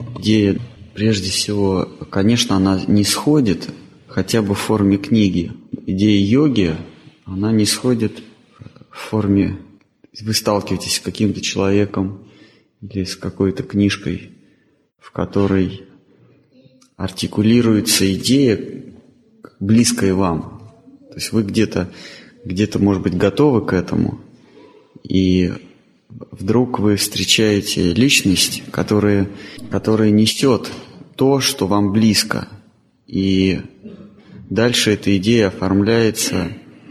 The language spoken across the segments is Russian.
идея, прежде всего, конечно, она не сходит хотя бы в форме книги. Идея йоги, она не сходит в форме... Вы сталкиваетесь с каким-то человеком или с какой-то книжкой, в которой артикулируется идея, близкая вам. То есть вы где-то, может быть, готовы к этому, и вдруг вы встречаете личность, которая несет то, что вам близко. И дальше эта идея оформляется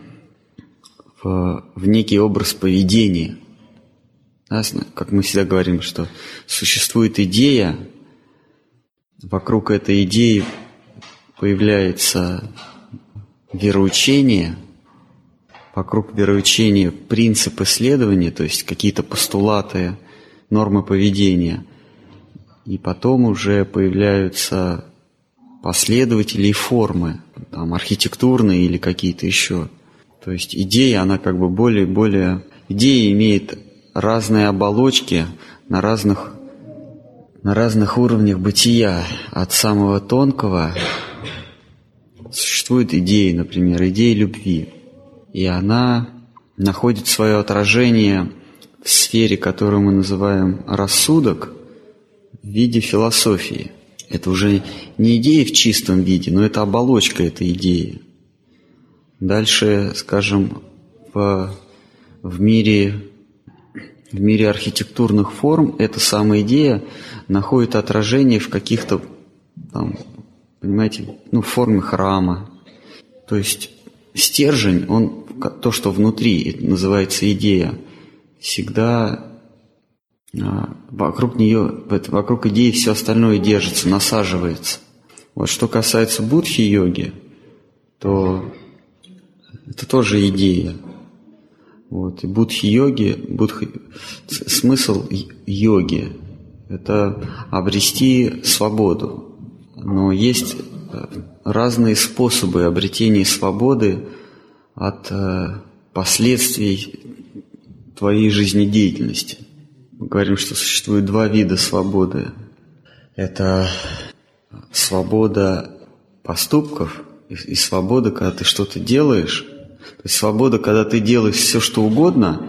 в некий образ поведения. Ясно? Как мы всегда говорим, что существует идея, вокруг этой идеи появляется вероучение, вокруг вероучения принцип исследования, то есть какие-то постулаты, нормы поведения, и потом уже появляются последователи и формы, там, архитектурные или какие-то еще. То есть идея, она как бы более... Идея имеет разные оболочки на разных уровнях бытия. От самого тонкого существует идея, например, идея любви. И она находит свое отражение в сфере, которую мы называем рассудок, в виде философии. Это уже не идея в чистом виде, но это оболочка этой идеи. Дальше, скажем, в мире архитектурных форм эта самая идея находит отражение в каких-то, там, понимаете, в форме храма. То есть стержень, он, то, что внутри, это называется идея, всегда вокруг идеи все остальное держится, насаживается. Вот что касается будхи-йоги, то это тоже идея. Вот. И смысл йоги – это обрести свободу. Но есть разные способы обретения свободы от последствий твоей жизнедеятельности. Мы говорим, что существует два вида свободы. Это свобода поступков и свобода, когда ты что-то делаешь. То есть свобода, когда ты делаешь все, что угодно,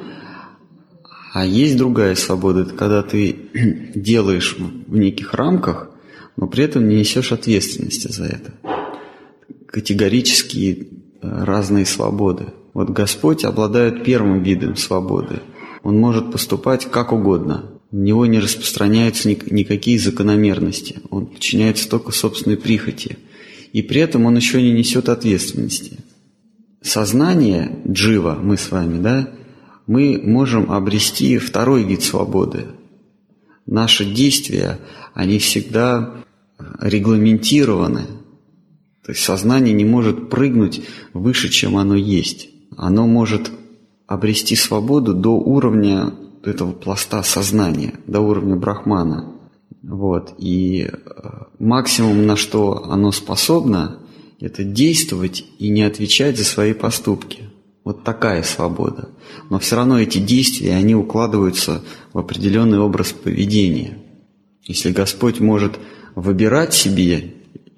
а есть другая свобода, это когда ты делаешь в неких рамках, но при этом не несешь ответственности за это. Категорически разные свободы. Вот Господь обладает первым видом свободы. Он может поступать как угодно. На него не распространяются никакие закономерности. Он подчиняется только собственной прихоти. И при этом он еще не несет ответственности. Сознание джива, мы с вами, да, мы можем обрести второй вид свободы. Наши действия, они всегда регламентированы. То есть сознание не может прыгнуть выше, чем оно есть. Оно может обрести свободу до уровня этого пласта сознания, до уровня брахмана. Вот. И максимум, на что оно способно, это действовать и не отвечать за свои поступки. Вот такая свобода. Но все равно эти действия, они укладываются в определенный образ поведения. Если Господь может выбирать себе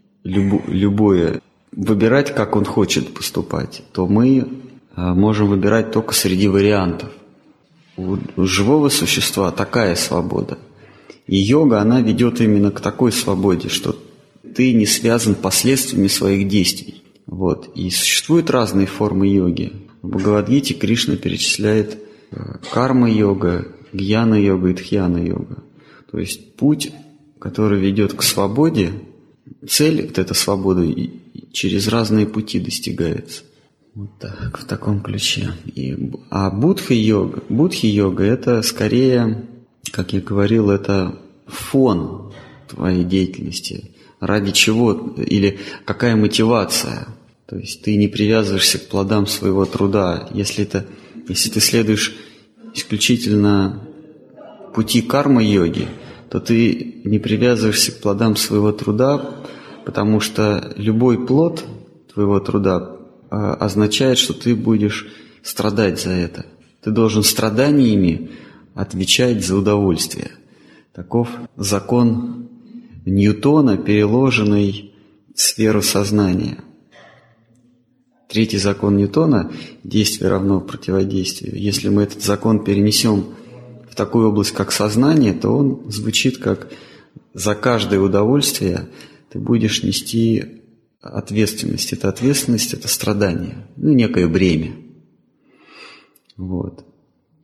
любое, выбирать, как Он хочет поступать, то мы можем выбирать только среди вариантов. У живого существа такая свобода. И йога, она ведет именно к такой свободе, что ты не связан последствиями своих действий. Вот. И существуют разные формы йоги. В Бхагавад-гите Кришна перечисляет карма-йога, гьяна-йога и дхьяна-йога. То есть путь, который ведет к свободе, цель вот эта свобода через разные пути достигается. Вот так, в таком ключе. А будхи-йога это скорее, как я говорил, это фон твоей деятельности. Ради чего или какая мотивация. То есть ты не привязываешься к плодам своего труда. Если ты следуешь исключительно пути карма-йоги, то ты не привязываешься к плодам своего труда, потому что любой плод твоего труда означает, что ты будешь страдать за это. Ты должен страданиями отвечать за удовольствие. Таков закон Ньютона, переложенный в сферу сознания. Третий закон Ньютона – действие равно противодействию. Если мы этот закон перенесем в такую область, как сознание, то он звучит как: за каждое удовольствие ты будешь нести ответственность. Эта ответственность – это страдание, некое бремя. Вот.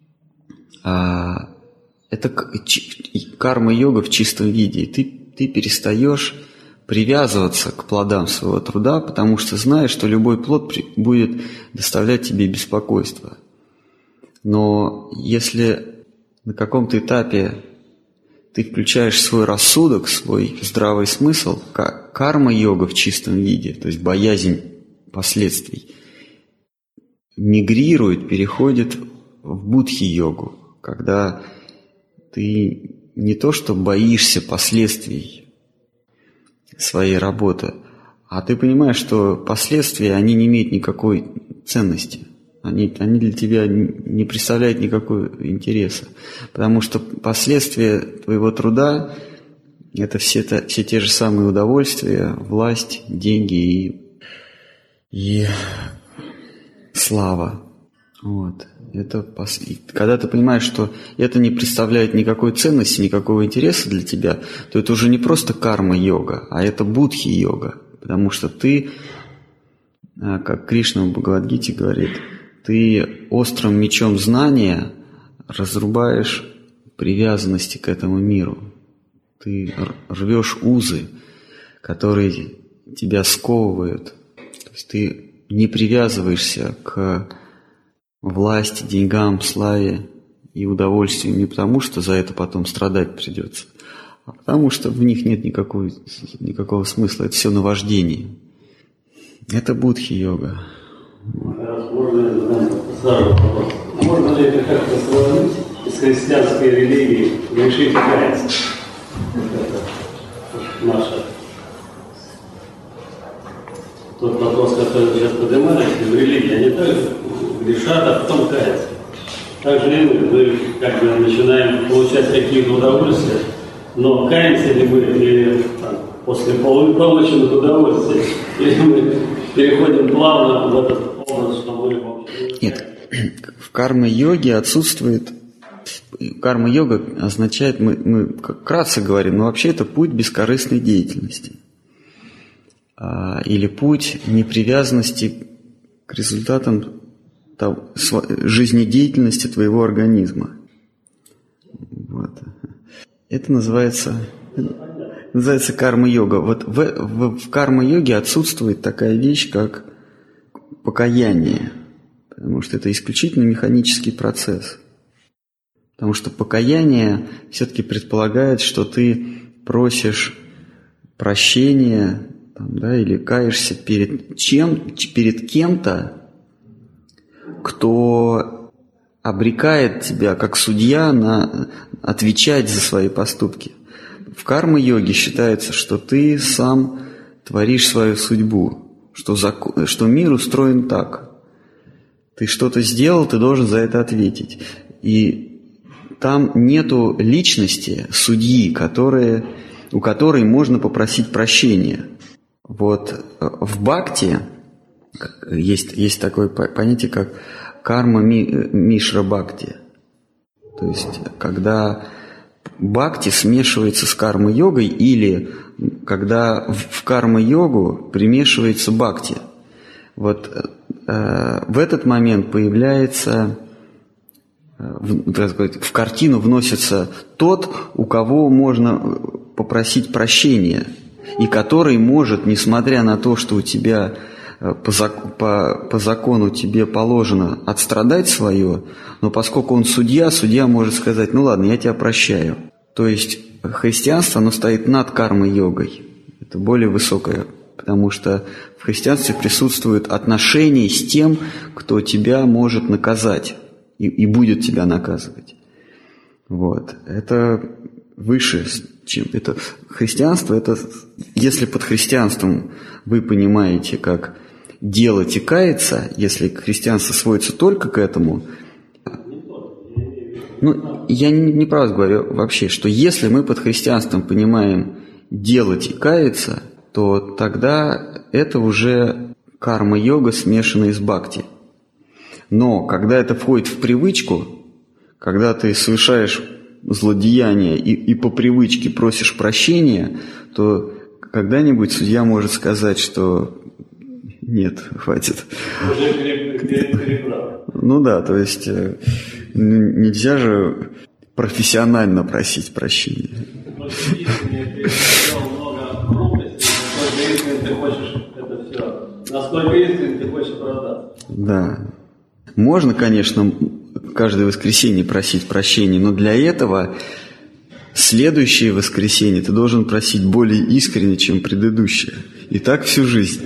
Это карма-йога в чистом виде. Ты перестаешь привязываться к плодам своего труда, потому что знаешь, что любой плод будет доставлять тебе беспокойство. Но если на каком-то этапе ты включаешь свой рассудок, свой здравый смысл, карма-йога в чистом виде, то есть боязнь последствий, мигрирует, переходит в будхи-йогу, когда ты не то что боишься последствий своей работы, а ты понимаешь, что последствия, они не имеют никакой ценности. Они для тебя не представляют никакого интереса. Потому что последствия твоего труда – это все те же самые удовольствия, власть, деньги и слава. Вот. Когда ты понимаешь, что это не представляет никакой ценности, никакого интереса для тебя, то это уже не просто карма-йога, а это будхи-йога. Потому что ты, как Кришна в Бхагавад-гите говорит, ты острым мечом знания разрубаешь привязанности к этому миру. Ты рвешь узы, которые тебя сковывают. То есть ты не привязываешься к власти, деньгам, славе и удовольствию не потому, что за это потом страдать придется, а потому что в них нет никакого смысла. Это все наваждение. Это будхи-йога. Можно ли это как-то сравнить с христианской религией грешить и каяться? Наша. Тот вопрос, который сейчас поднимались, в религии, они также грешат, а потом каются. Так же и мы как бы начинаем получать какие-то удовольствия, но каемся ли мы, или после полученных удовольствий, или мы переходим плавно в этот образ, что мы вообще... Нет, в карма-йоге отсутствует... Карма-йога означает, мы вкратце говорим, но вообще это путь бескорыстной деятельности. Или путь непривязанности к результатам жизнедеятельности твоего организма. Вот. Это называется карма-йога. Вот в карма-йоге отсутствует такая вещь, как покаяние, потому что это исключительно механический процесс. Потому что покаяние все-таки предполагает, что ты просишь прощения, или каешься перед кем-то, кто обрекает тебя как судья на отвечать за свои поступки. В карма-йоге считается, что ты сам творишь свою судьбу, что мир устроен так. Ты что-то сделал, ты должен за это ответить. И там нету личности, судьи, у которой можно попросить прощения. Вот в бхакти есть такое понятие, как карма мишра бхакти. То есть, когда бхакти смешивается с карма-йогой, или когда в карма-йогу примешивается бхакти. Вот в этот момент появляется, в картину вносится тот, у кого можно попросить прощения, и который может, несмотря на то, что у тебя по закону тебе положено отстрадать свое, но поскольку он судья может сказать: ну ладно, я тебя прощаю. То есть христианство, оно стоит над кармой-йогой. Это более высокое, потому что в христианстве присутствует отношение с тем, кто тебя может наказать и будет тебя наказывать. Вот. Это выше, чем это. Христианство, это, если под христианством вы понимаете, как делать и каяться, если христианство сводится только к этому, я не про вас говорю вообще, что если мы под христианством понимаем делать и каяться, то тогда это уже карма-йога, смешанная с бхакти. Но когда это входит в привычку, когда ты совершаешь злодеяние и по привычке просишь прощения, то когда-нибудь судья может сказать, что нет, хватит. Уже перебрал. Ну да, то есть нельзя же профессионально просить прощения. Насколько искренне ты хочешь продать. Да. Можно, конечно, каждое воскресенье просить прощения, но для этого следующее воскресенье ты должен просить более искренне, чем предыдущее. И так всю жизнь.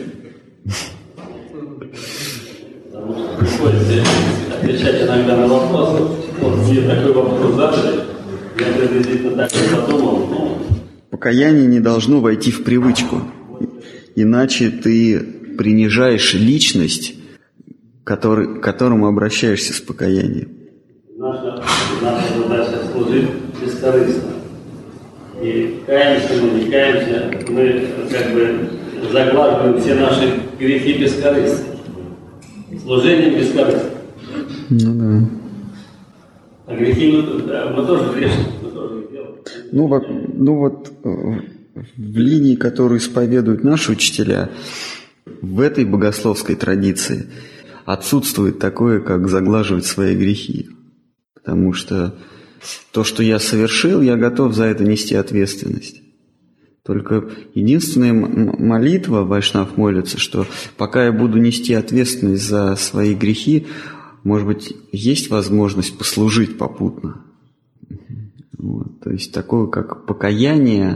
Потому что приходится отвечать иногда на вопросы. Вот мне такой вопрос задали, я приблизительно так и подумал. Покаяние не должно войти в привычку, иначе ты принижаешь личность, к которому обращаешься с покаянием. Наша задача служить бескорыстно. И каемся мы, не каемся, мы как бы заглаживаем все наши грехи бескорыстно. Служением бескорыстно. Ну да. А грехи мы тоже грешим, мы тоже их делаем. Ну вот в линии, которую исповедуют наши учителя, в этой богословской традиции отсутствует такое, как заглаживать свои грехи. Потому что то, что я совершил, я готов за это нести ответственность. Только единственная молитва, вайшнав молится, что пока я буду нести ответственность за свои грехи, может быть, есть возможность послужить попутно. Вот. То есть такое, как покаяние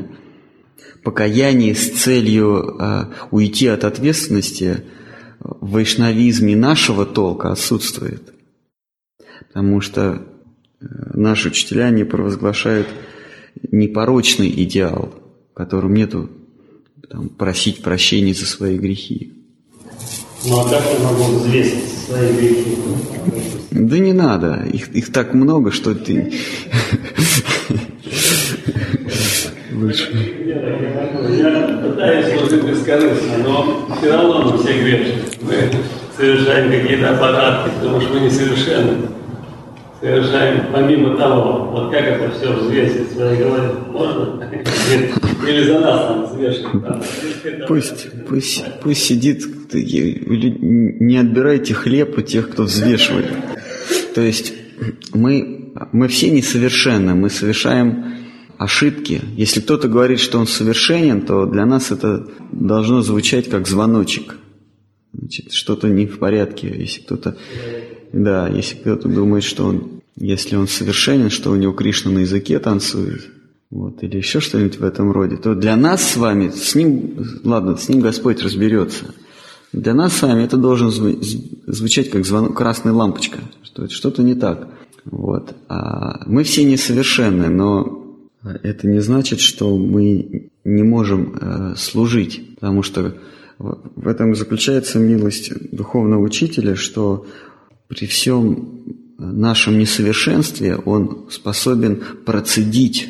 с целью уйти от ответственности в вайшнавизме нашего толка отсутствует. Потому что наши учителя не провозглашают непорочный идеал, в котором нету просить прощения за свои грехи. Ну а как я могу взвесить свои грехи? Да не надо, их так много, что ты... Лучше. Я пытаюсь служить бескорыстно, но все равно мы все грешны. Мы совершаем какие-то аппаратки, потому что мы несовершенны. Совершаем помимо того, вот как это все взвесить в своей голове, можно? Или за нас там взвешивать? Пусть сидит, не отбирайте хлеб у тех, кто взвешивает. То есть мы все несовершенны, мы совершаем ошибки. Если кто-то говорит, что он совершенен, то для нас это должно звучать как звоночек. Значит, что-то не в порядке. Если кто-то думает, что если он совершенен, что у него Кришна на языке танцует, вот, или еще что-нибудь в этом роде, то для нас с вами, с ним Господь разберется. Для нас с вами это должен звучать как красная лампочка, что это что-то не так. Вот. Мы все несовершенны, но это не значит, что мы не можем служить, потому что в этом заключается милость духовного учителя, что при всем нашем несовершенстве он способен процедить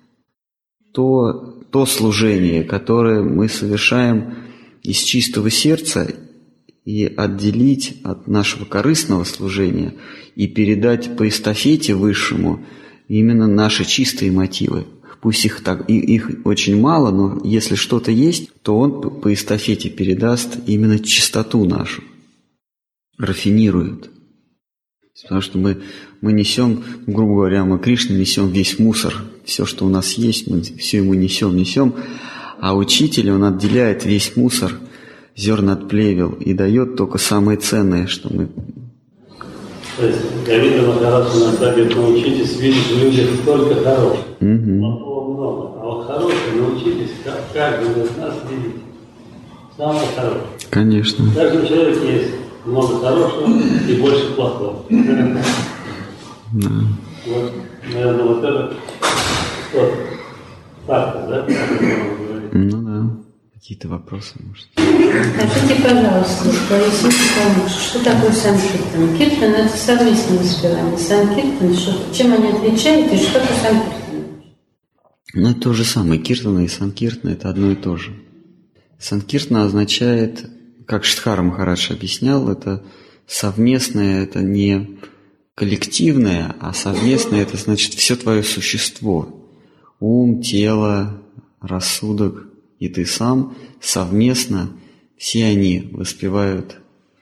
то служение, которое мы совершаем из чистого сердца, и отделить от нашего корыстного служения и передать по эстафете высшему именно наши чистые мотивы. Пусть их очень мало, но если что-то есть, то он по эстафете передаст именно чистоту нашу, рафинирует. Потому что мы несем, грубо говоря, мы Кришне несем весь мусор, все, что у нас есть, мы все ему несем, а учитель, он отделяет весь мусор, зерна от плевел, и дает только самое ценное, что мы... То есть Говинда Махарадж нас говорит, научитесь видеть в людях только хорошее. Плохого много. А вот хорошее научитесь каждому из нас видеть самое хорошее. Конечно. В каждом человеке есть много хорошего и больше плохого. Да. Вот, наверное, вот это тот фактор, да? Ну да. Какие-то вопросы, может? Скажите, пожалуйста, поясните, что такое санкиртан? Киртан – это совместное воспевание. Санкиртан, чем они отличают и что такое санкиртан? Но это то же самое. Киртана и санкиртана – это одно и то же. Санкиртана означает, как Шридхара Махарадж объяснял, это совместное, это не коллективное, а совместное – это значит все твое существо. Ум, тело, рассудок и ты сам совместно, все они воспевают,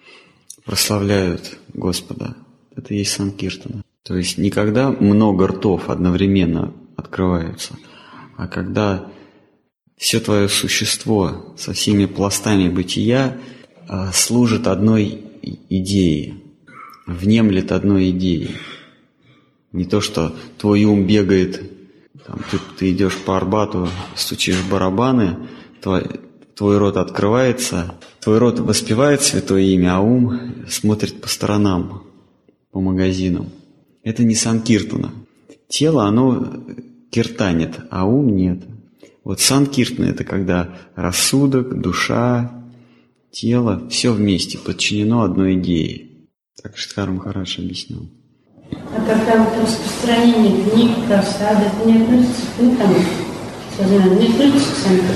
прославляют Господа. Это и есть санкиртана. То есть не когда много ртов одновременно открываются, а когда все твое существо со всеми пластами бытия служит одной идее, внемлет одной идее. Не то, что твой ум бегает, там, ты идешь по Арбату, стучишь в барабаны, твой рот открывается, твой рот воспевает святое имя, а ум смотрит по сторонам, по магазинам. Это не санкиртана. Тело, оно киртанит, а ум нет. Вот санкиртана – это когда рассудок, душа, тело, все вместе подчинено одной идее. Так Шридхара Махарадж объяснял. А когда вот распространение книг, просад, это не относится к книгам, не относится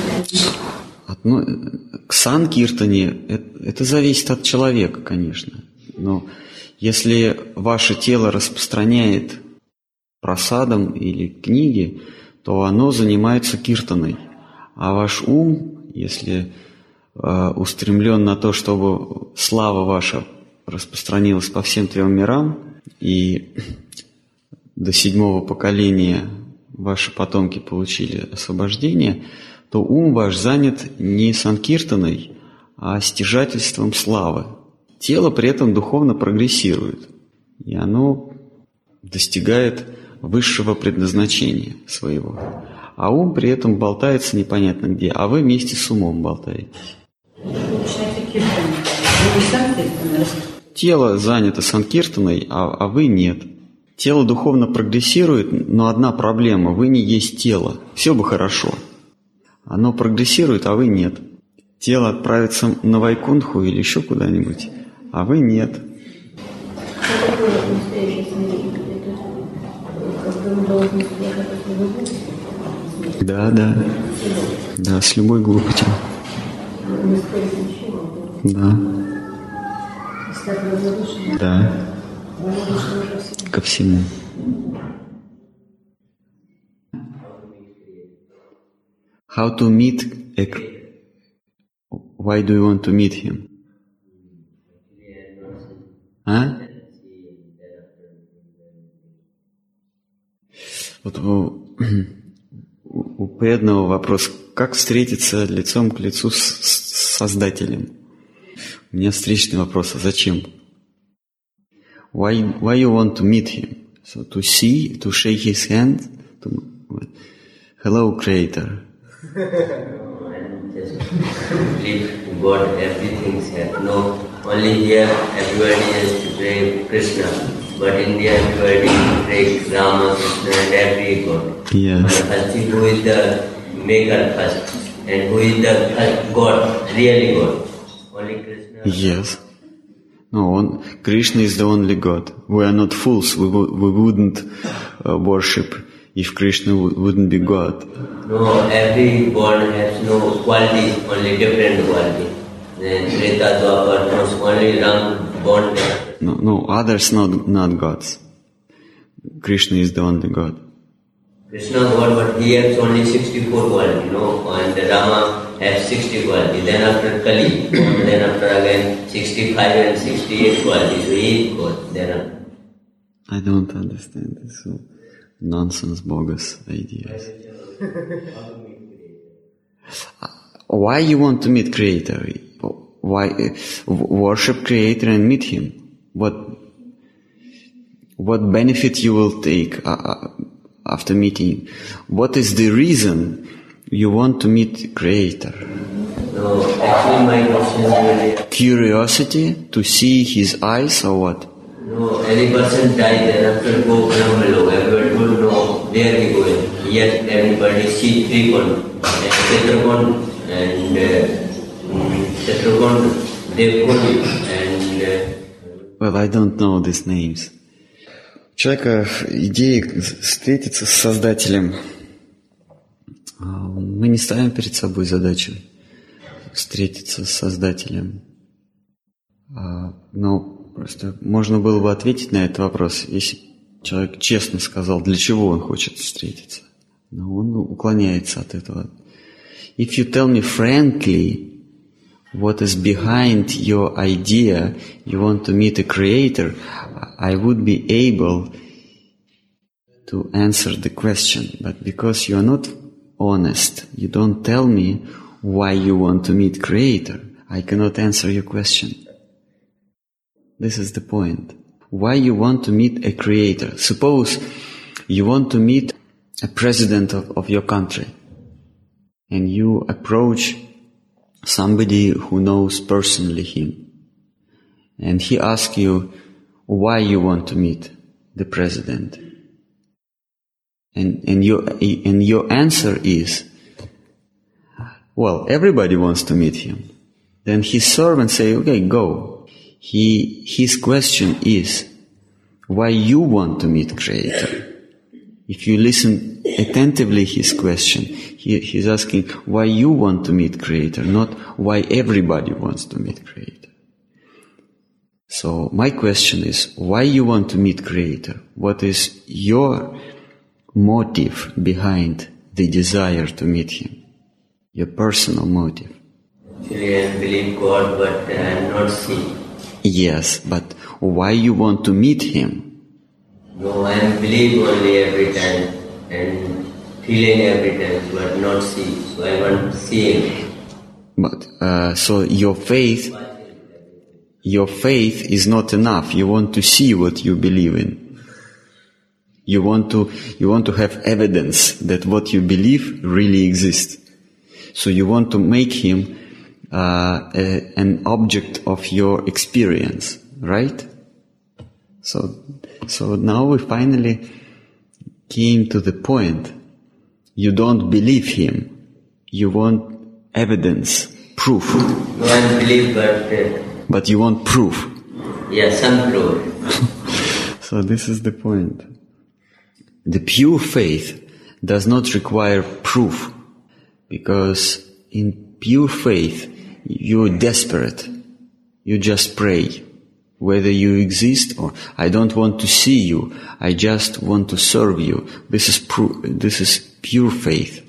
к санкиртане? К санкиртане это зависит от человека, конечно. Но если ваше тело распространяет просадом или книги, то оно занимается киртаной. А ваш ум, если устремлен на то, чтобы слава ваша распространилась по всем трем мирам, и до 7-го поколения ваши потомки получили освобождение, то ум ваш занят не санкиртаной, а стяжательством славы. Тело при этом духовно прогрессирует, и оно достигает высшего предназначения своего. А ум при этом болтается непонятно где, а вы вместе с умом болтаетесь. Тело занято санкиртаной, а вы нет. Тело духовно прогрессирует, но одна проблема – вы не есть тело. Все бы хорошо. Оно прогрессирует, а вы нет. Тело отправится на Вайкунтху или еще куда-нибудь, а вы нет. Да, с любой глупостью. Да. Ко всему. How to meet Why do you want to meet him? А? Вот у преданного вопрос, как встретиться лицом к лицу с Создателем? У меня встречный вопрос, а зачем? Why you want to meet him? So to see, to shake his hand, hello, Creator. Just believe God, everything said. No, only here everybody has to pray Krishna, but in India everybody prays Rama, Krishna, and every God. Yes. And who is the maker first, and who is the God, really God? Only Krishna. Yes. No, Krishna is the only God. We are not fools. We wouldn't worship if Krishna wouldn't be God. No, every God has no qualities, only different qualities. Then Treta, Dwapar, only Ram born there. No, others not gods. Krishna is the only God. Krishna God, but he has only 64 qualities, and Rama has 60 qualities. Then after Kali, then after again 65 and 68 qualities. So he is God. Then after. I don't understand this nonsense, bogus ideas. Why you want to meet Creator? Why worship Creator and meet Him? What benefit you will take after meeting? What is the reason you want to meet Creator? No, actually my question is really... Curiosity to see His eyes or what? No, any person died and after go Brahmaloka, everybody would know where he going. Yet everybody see three con, Tetragon and Tetragon, Devkon and... Well, I don't know these names. У человека идея встретиться с Создателем. Мы не ставим перед собой задачу встретиться с Создателем. Но просто можно было бы ответить на этот вопрос, если человек честно сказал, для чего он хочет встретиться. Но он уклоняется от этого. If you tell me frankly what is behind your idea, you want to meet a creator, I would be able to answer the question. But because you are not honest, you don't tell me why you want to meet creator, I cannot answer your question. This is the point. Why you want to meet a creator? Suppose you want to meet a president of your country, and you approach somebody who knows personally him, and he asks you why you want to meet the president. And your answer is, well, everybody wants to meet him. Then his servant say, okay, go. His question is, why you want to meet Creator? If you listen attentively his question, he's asking why you want to meet Creator, not why everybody wants to meet Creator. So my question is, why you want to meet Creator? What is your motive behind the desire to meet Him? Your personal motive. Actually, I believe God, but I am not seeing. Yes, but why you want to meet Him? No, I am believe only every time and feeling every time, but not see. So I want to see Him. But so your faith is not enough. You want to see what you believe in. You want to have evidence that what you believe really exists. So you want to make Him an object of your experience, right? So now we finally came to the point. You don't believe Him. You want evidence, proof. No, I believe, but you want proof. Yes, some proof. So this is the point. The pure faith does not require proof, because in pure faith you're desperate. You just pray. Whether you exist or I don't want to see you, I just want to serve you. This is pure faith.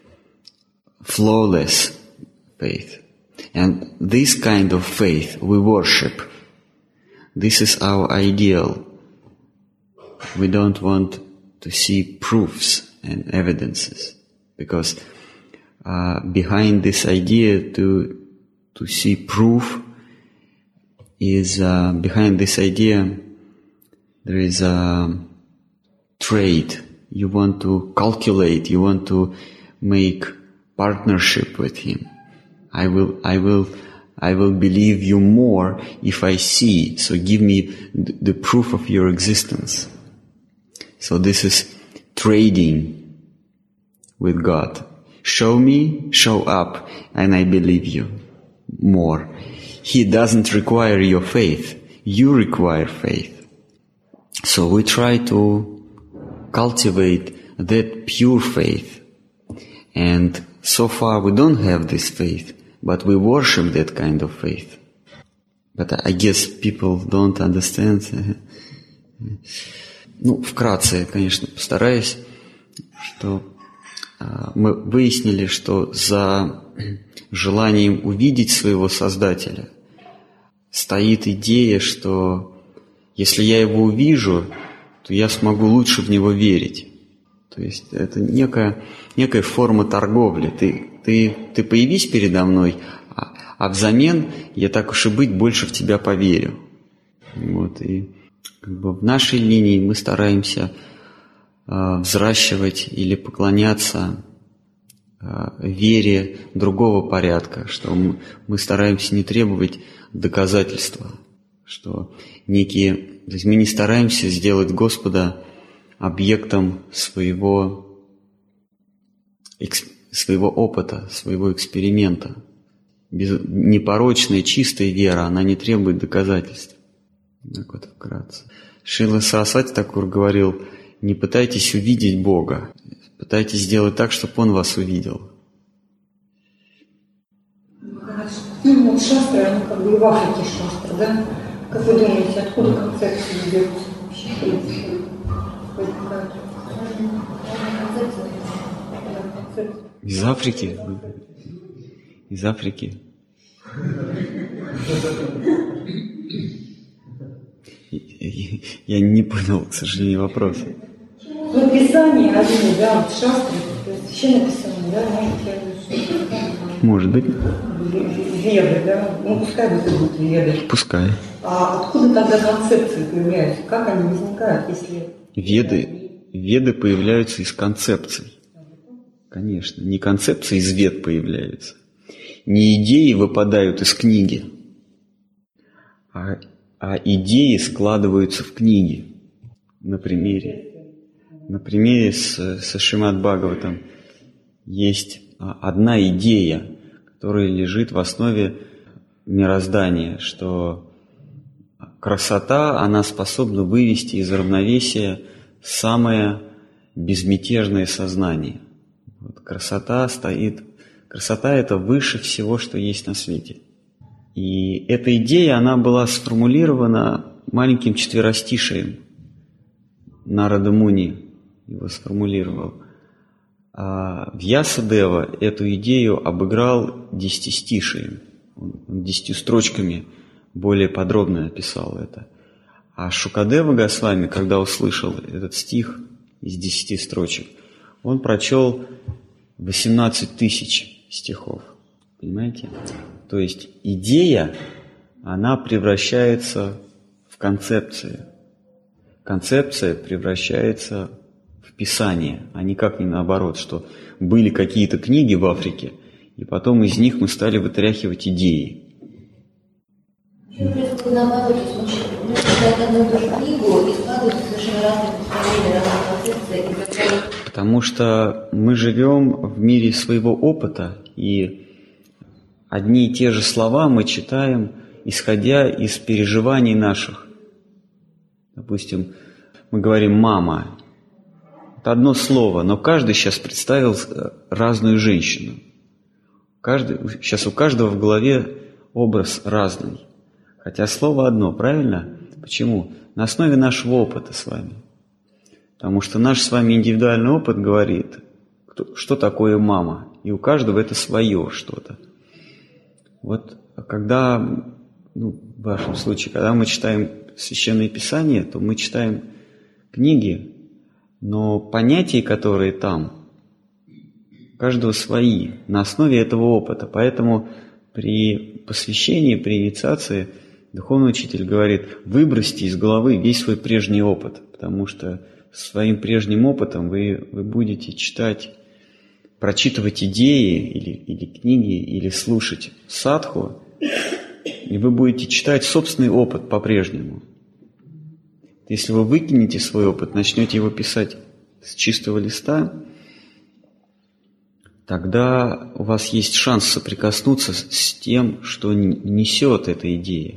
Flawless faith. And this kind of faith we worship. This is our ideal. We don't want to see proofs and evidences, because behind this idea to see proof is behind this idea there is a trade. You want to calculate, you want to make partnership with Him. I will believe you more if I see, so give me the proof of your existence. So this is trading with God. Show me, show up, and I believe you more. He doesn't require your faith. You require faith. So we try to cultivate that pure faith. And so far we don't have this faith, but we worship that kind of faith. But I guess people don't understand. Вкратце, конечно, постараюсь, что мы выяснили, что за желанием увидеть своего Создателя стоит идея, что если я Его увижу, то я смогу лучше в Него верить. То есть это некая форма торговли. Ты появись передо мной, а взамен я, так уж и быть, больше в тебя поверю. Вот, и в нашей линии мы стараемся взращивать или поклоняться вере другого порядка, что мы стараемся не требовать доказательства, что то есть мы не стараемся сделать Господа объектом своего опыта, своего эксперимента. Непорочная, чистая вера, она не требует доказательств. Так вот, вкратце. Шрила Сарасвати Такур говорил: не пытайтесь увидеть Бога, Пытайтесь сделать так, чтобы он вас увидел. Хорошо. Ну, вот шастры, они как бы и в Африке шастры, да? Как вы думаете, откуда концепция берется вообще, в принципе? Из Африки? Из Африки. Я не понял, к сожалению, вопроса. Ну, Писание один, да, вот шастры, то есть священное Писание, да, Может быть. Веды, да, ну, пускай это будут веды. Пускай. А откуда тогда концепции появляются? Как они возникают, если... Веды появляются из концепций. Конечно, не концепции из вед появляются. Не идеи выпадают из книги, а идеи складываются в книги. На примере со Шримад Бхагаватам есть одна идея, которая лежит в основе мироздания, что красота, она способна вывести из равновесия самое безмятежное сознание. Вот красота это выше всего, что есть на свете. И эта идея, она была сформулирована маленьким четверостишием. Нарада Муни его сформулировал. А Вьясадева эту идею обыграл 10-стишием. Он 10 строчками более подробно описал это. А Шукадева Госвами, когда услышал этот стих из 10 строчек, он прочел 18 тысяч стихов. Понимаете? То есть идея, она превращается в концепцию. Концепция превращается в Писание, а никак не наоборот, что были какие-то книги в Африке, и потом из них мы стали вытряхивать идеи. Почему происходит наоборот? Мы читаем одну и ту же книгу и складываются совершенно разные представления, разные концепции. Потому что мы живем в мире своего опыта, и одни и те же слова мы читаем, исходя из переживаний наших. Допустим, мы говорим «мама». Это одно слово, но каждый сейчас представил разную женщину. Сейчас у каждого в голове образ разный. Хотя слово одно, правильно? Почему? На основе нашего опыта с вами. Потому что наш с вами индивидуальный опыт говорит, что такое мама. И у каждого это свое что-то. Вот когда, в вашем случае, когда мы читаем Священное Писание, то мы читаем книги, но понятия, которые там, у каждого свои, на основе этого опыта. Поэтому при посвящении, при инициации духовный учитель говорит, выбросьте из головы весь свой прежний опыт, потому что своим прежним опытом вы будете прочитывать идеи или книги, или слушать садху, и вы будете читать собственный опыт по-прежнему. Если вы выкинете свой опыт, начнете его писать с чистого листа, тогда у вас есть шанс соприкоснуться с тем, что несет эта идея.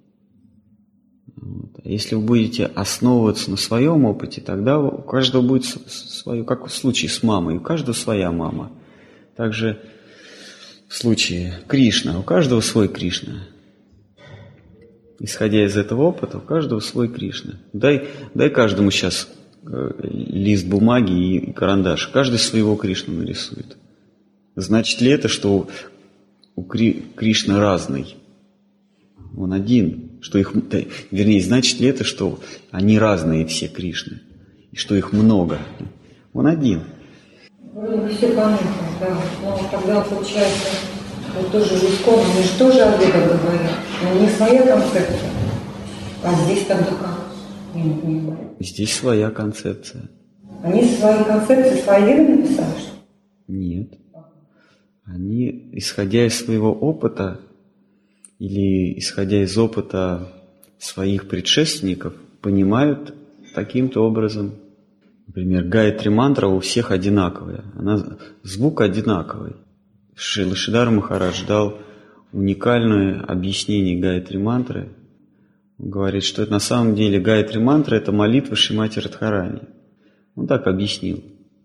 Вот. А если вы будете основываться на своем опыте, тогда у каждого будет свое, как в случае с мамой, у каждого своя мама. Также в случае Кришна, у каждого свой Кришна. Исходя из этого опыта, у каждого свой Кришна. Дай каждому сейчас лист бумаги и карандаш. Каждый своего Кришну нарисует. Значит ли это, что у Кришны разный? Он один. Значит ли это, что они разные все Кришны? И что их много? Он один. Все понятно, да. Но тогда получается, вот тоже Искон, они же тоже о ведах говорят. Но не своя концепция. А здесь тогда как? Я не понимаю. Здесь своя концепция. Они свои концепции, свои веды написали, что ли? Нет. Они, исходя из своего опыта или исходя из опыта своих предшественников, понимают таким-то образом. Например, Гайатри мантра у всех одинаковая. Звук одинаковый. Шрила Шридхар Махарадж дал уникальное объяснение Гайатри мантры. Он говорит, что это на самом деле Гайатри мантра – это молитва Шримати Радхарани. Он так объяснил.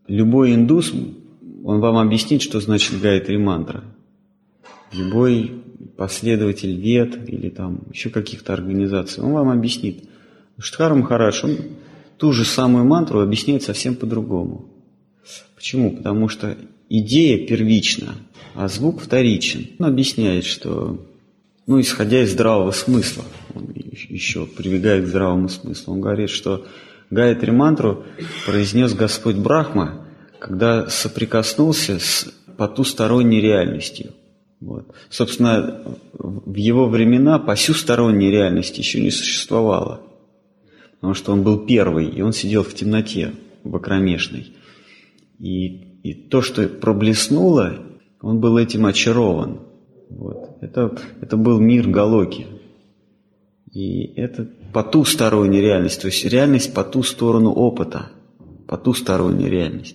любой индус, он вам объяснит, что значит Гайатри мантра. Любой последователь вед или там еще каких-то организаций, он вам объяснит. Юдхидхара Махарадж, он ту же самую мантру объясняет совсем по-другому. Почему? Потому что идея первична, а звук вторичен. Он объясняет, что, исходя из здравого смысла, он еще прибегает к здравому смыслу, он говорит, что Гайатри мантру произнес Господь Брахма, когда соприкоснулся с потусторонней реальностью. Вот. Собственно, в его времена посюсторонней реальности еще не существовало, потому что он был первый, и он сидел в темноте, в кромешной. И то, что проблеснуло, он был этим очарован. Вот. Это был мир Галоки. И это потусторонняя реальность, то есть реальность по ту сторону опыта, потусторонняя реальность.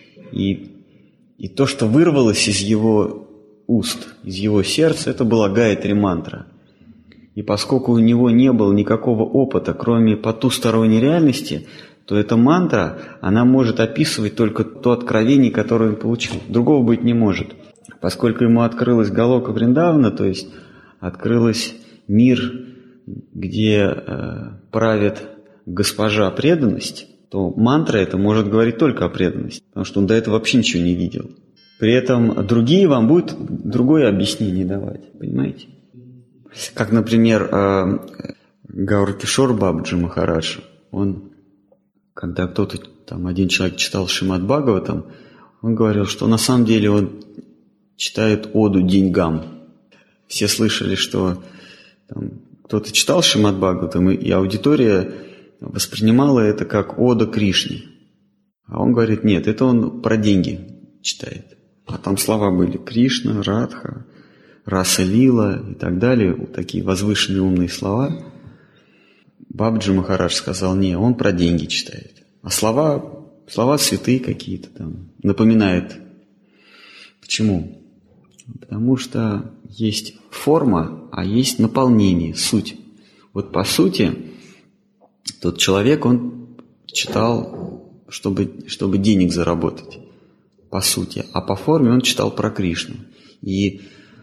И то, что вырвалось из его уст, из его сердца, это была Гайатри мантра. И поскольку у него не было никакого опыта, кроме потусторонней реальности, то эта мантра, она может описывать только то откровение, которое он получил. Другого быть не может. Поскольку ему открылась Галока Вриндавана, то есть открылась мир, где правит госпожа преданность, то мантра эта может говорить только о преданности, потому что он до этого вообще ничего не видел. При этом другие вам будут другое объяснение давать, понимаете? Как, например, Гауракишор Бабаджи Махарадж, он, когда кто-то, там, один человек читал Шримад Бхагаватам, он говорил, что на самом деле он читает оду деньгам. Все слышали, что там, кто-то читал Шримад Бхагаватам, и аудитория воспринимала это как ода Кришне. А он говорит, нет, это он про деньги читает. А там слова были Кришна, Радха, Раса Лила и так далее, такие возвышенные умные слова. Бабаджи Махарадж сказал, не, он про деньги читает. А слова святые какие-то там, напоминает. Почему? Потому что есть форма, а есть наполнение, суть. Вот по сути, тот человек, он читал, чтобы денег заработать, по сути. А по форме он читал про Кришну. И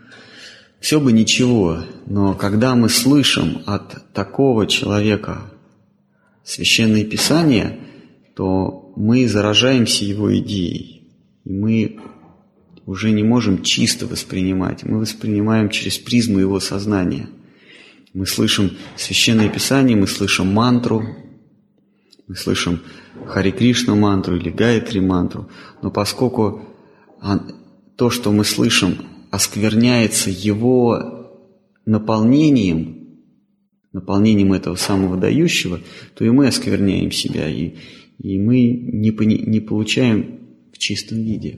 все бы ничего, но когда мы слышим от такого человека Священное Писание, то мы заражаемся его идеей. И мы уже не можем чисто воспринимать. Мы воспринимаем через призму его сознания. Мы слышим Священное Писание, мы слышим мантру, мы слышим Хари Кришна мантру или Гайатри мантру. Но поскольку то, что мы слышим, оскверняется его наполнением этого самого дающего, то и мы оскверняем себя, и мы не получаем в чистом виде.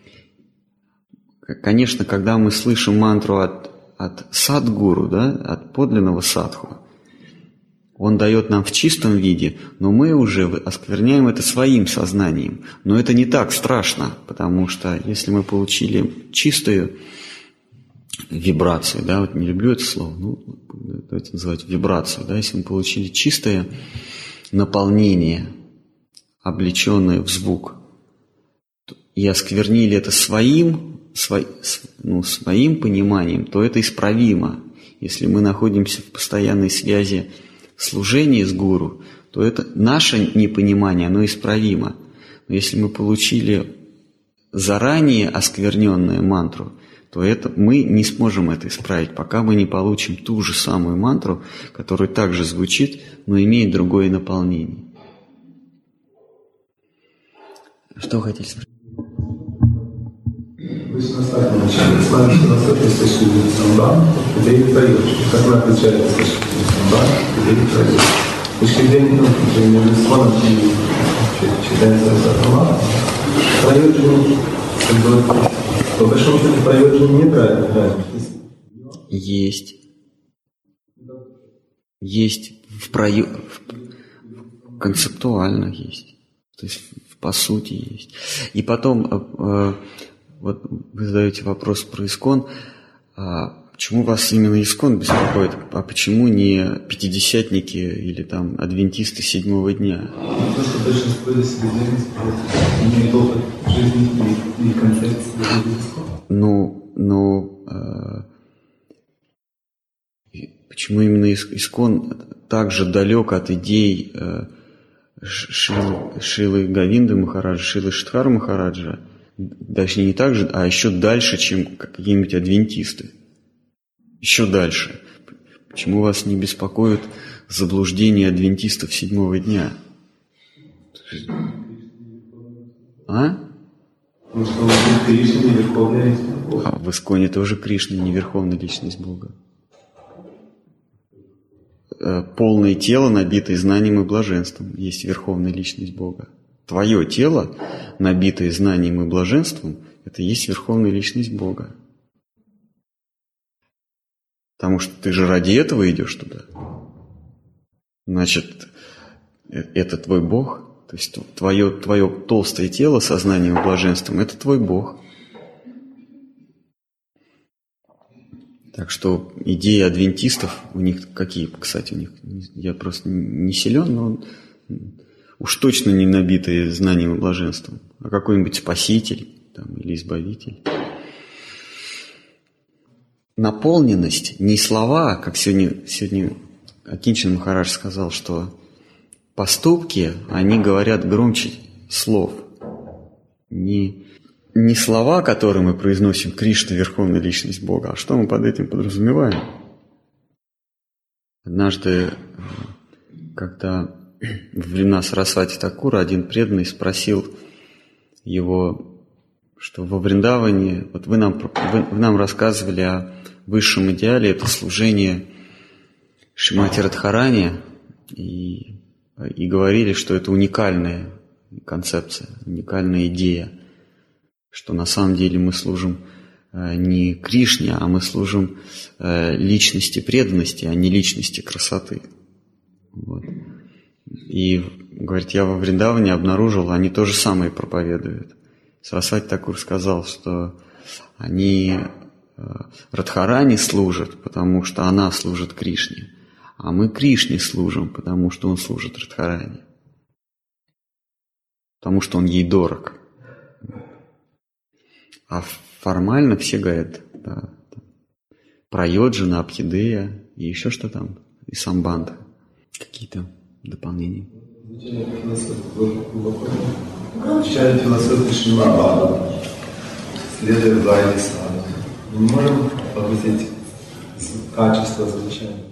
Конечно, когда мы слышим мантру от садгуру, да, от подлинного садху, он дает нам в чистом виде, но мы уже оскверняем это своим сознанием. Но это не так страшно, потому что если мы получили чистую вибрацию, да, вот не люблю это слово, давайте называть вибрацию, да, если мы получили чистое наполнение, облеченное в звук, и осквернили это своим пониманием, то это исправимо. Если мы находимся в постоянной связи служения с гуру, то это наше непонимание, оно исправимо. Но если мы получили заранее оскверненную мантру, то мы не сможем это исправить, пока мы не получим ту же самую мантру, которая также звучит, но имеет другое наполнение. Что вы хотите спросить? Вы на старте начали с вами, что настолько источник самбан, где и проешь. Как она отличается источник самбан, где и проешь. С точки зрения, между слоном и читается сатама, проешь, по большому счету, проешь неправильно. Есть концептуально есть. То есть по сути есть. И потом, вот вы задаете вопрос про ИСККОН, почему вас именно ИСККОН беспокоит, а почему не пятидесятники или там адвентисты седьмого дня? Потому что большинство из людей имеет опыт жизни и концепции ИСККОН. Почему именно ИСККОН так же далек от идей Шрилы Говинды Махараджа, Шрилы Шридхара Махараджа, даже не так же, а еще дальше, чем какие-нибудь адвентисты? Еще дальше. Почему вас не беспокоит заблуждение адвентистов седьмого дня? А? Потому что Кришна не верховная личность Бога. А в ИСККОНе тоже Кришна не верховная личность Бога. Полное тело, набитое знанием и блаженством, есть верховная личность Бога. Твое тело, набитое знанием и блаженством, это есть верховная личность Бога. Потому что ты же ради этого идешь туда. Значит, это твой Бог. То есть твое толстое тело со знанием и блаженством – это твой Бог. Так что идеи адвентистов, у них какие, кстати, у них, я просто не силен, но уж точно не набитые знанием и блаженством, а какой-нибудь спаситель там, или избавитель. Наполненность, не слова, как сегодня Акинчан Махарадж сказал, что поступки, они говорят громче слов. Не слова, которые мы произносим, Кришна – верховная личность Бога, а что мы под этим подразумеваем? Однажды, когда во времена Сарасвати Такура один преданный спросил его, что во Вриндаване, вот вы нам рассказывали о высшем идеале, это служение Шримати Радхарани, и говорили, что это уникальная концепция, уникальная идея, что на самом деле мы служим не Кришне, а мы служим личности преданности, а не личности красоты. Вот. И, говорит, я во Вриндаване обнаружил, они то же самое проповедуют. Сарасвати Такур сказал, что они Радхарани служат, потому что она служит Кришне, а мы Кришне служим, потому что он служит Радхарани, потому что он ей дорог. А формально все говорят, да, про Йоджина, Абхидея и еще что там, и Самбандха. Какие-то дополнения. Изучая философию Шримад, следуя Двайне Саду, мы не можем повысить качество звучания?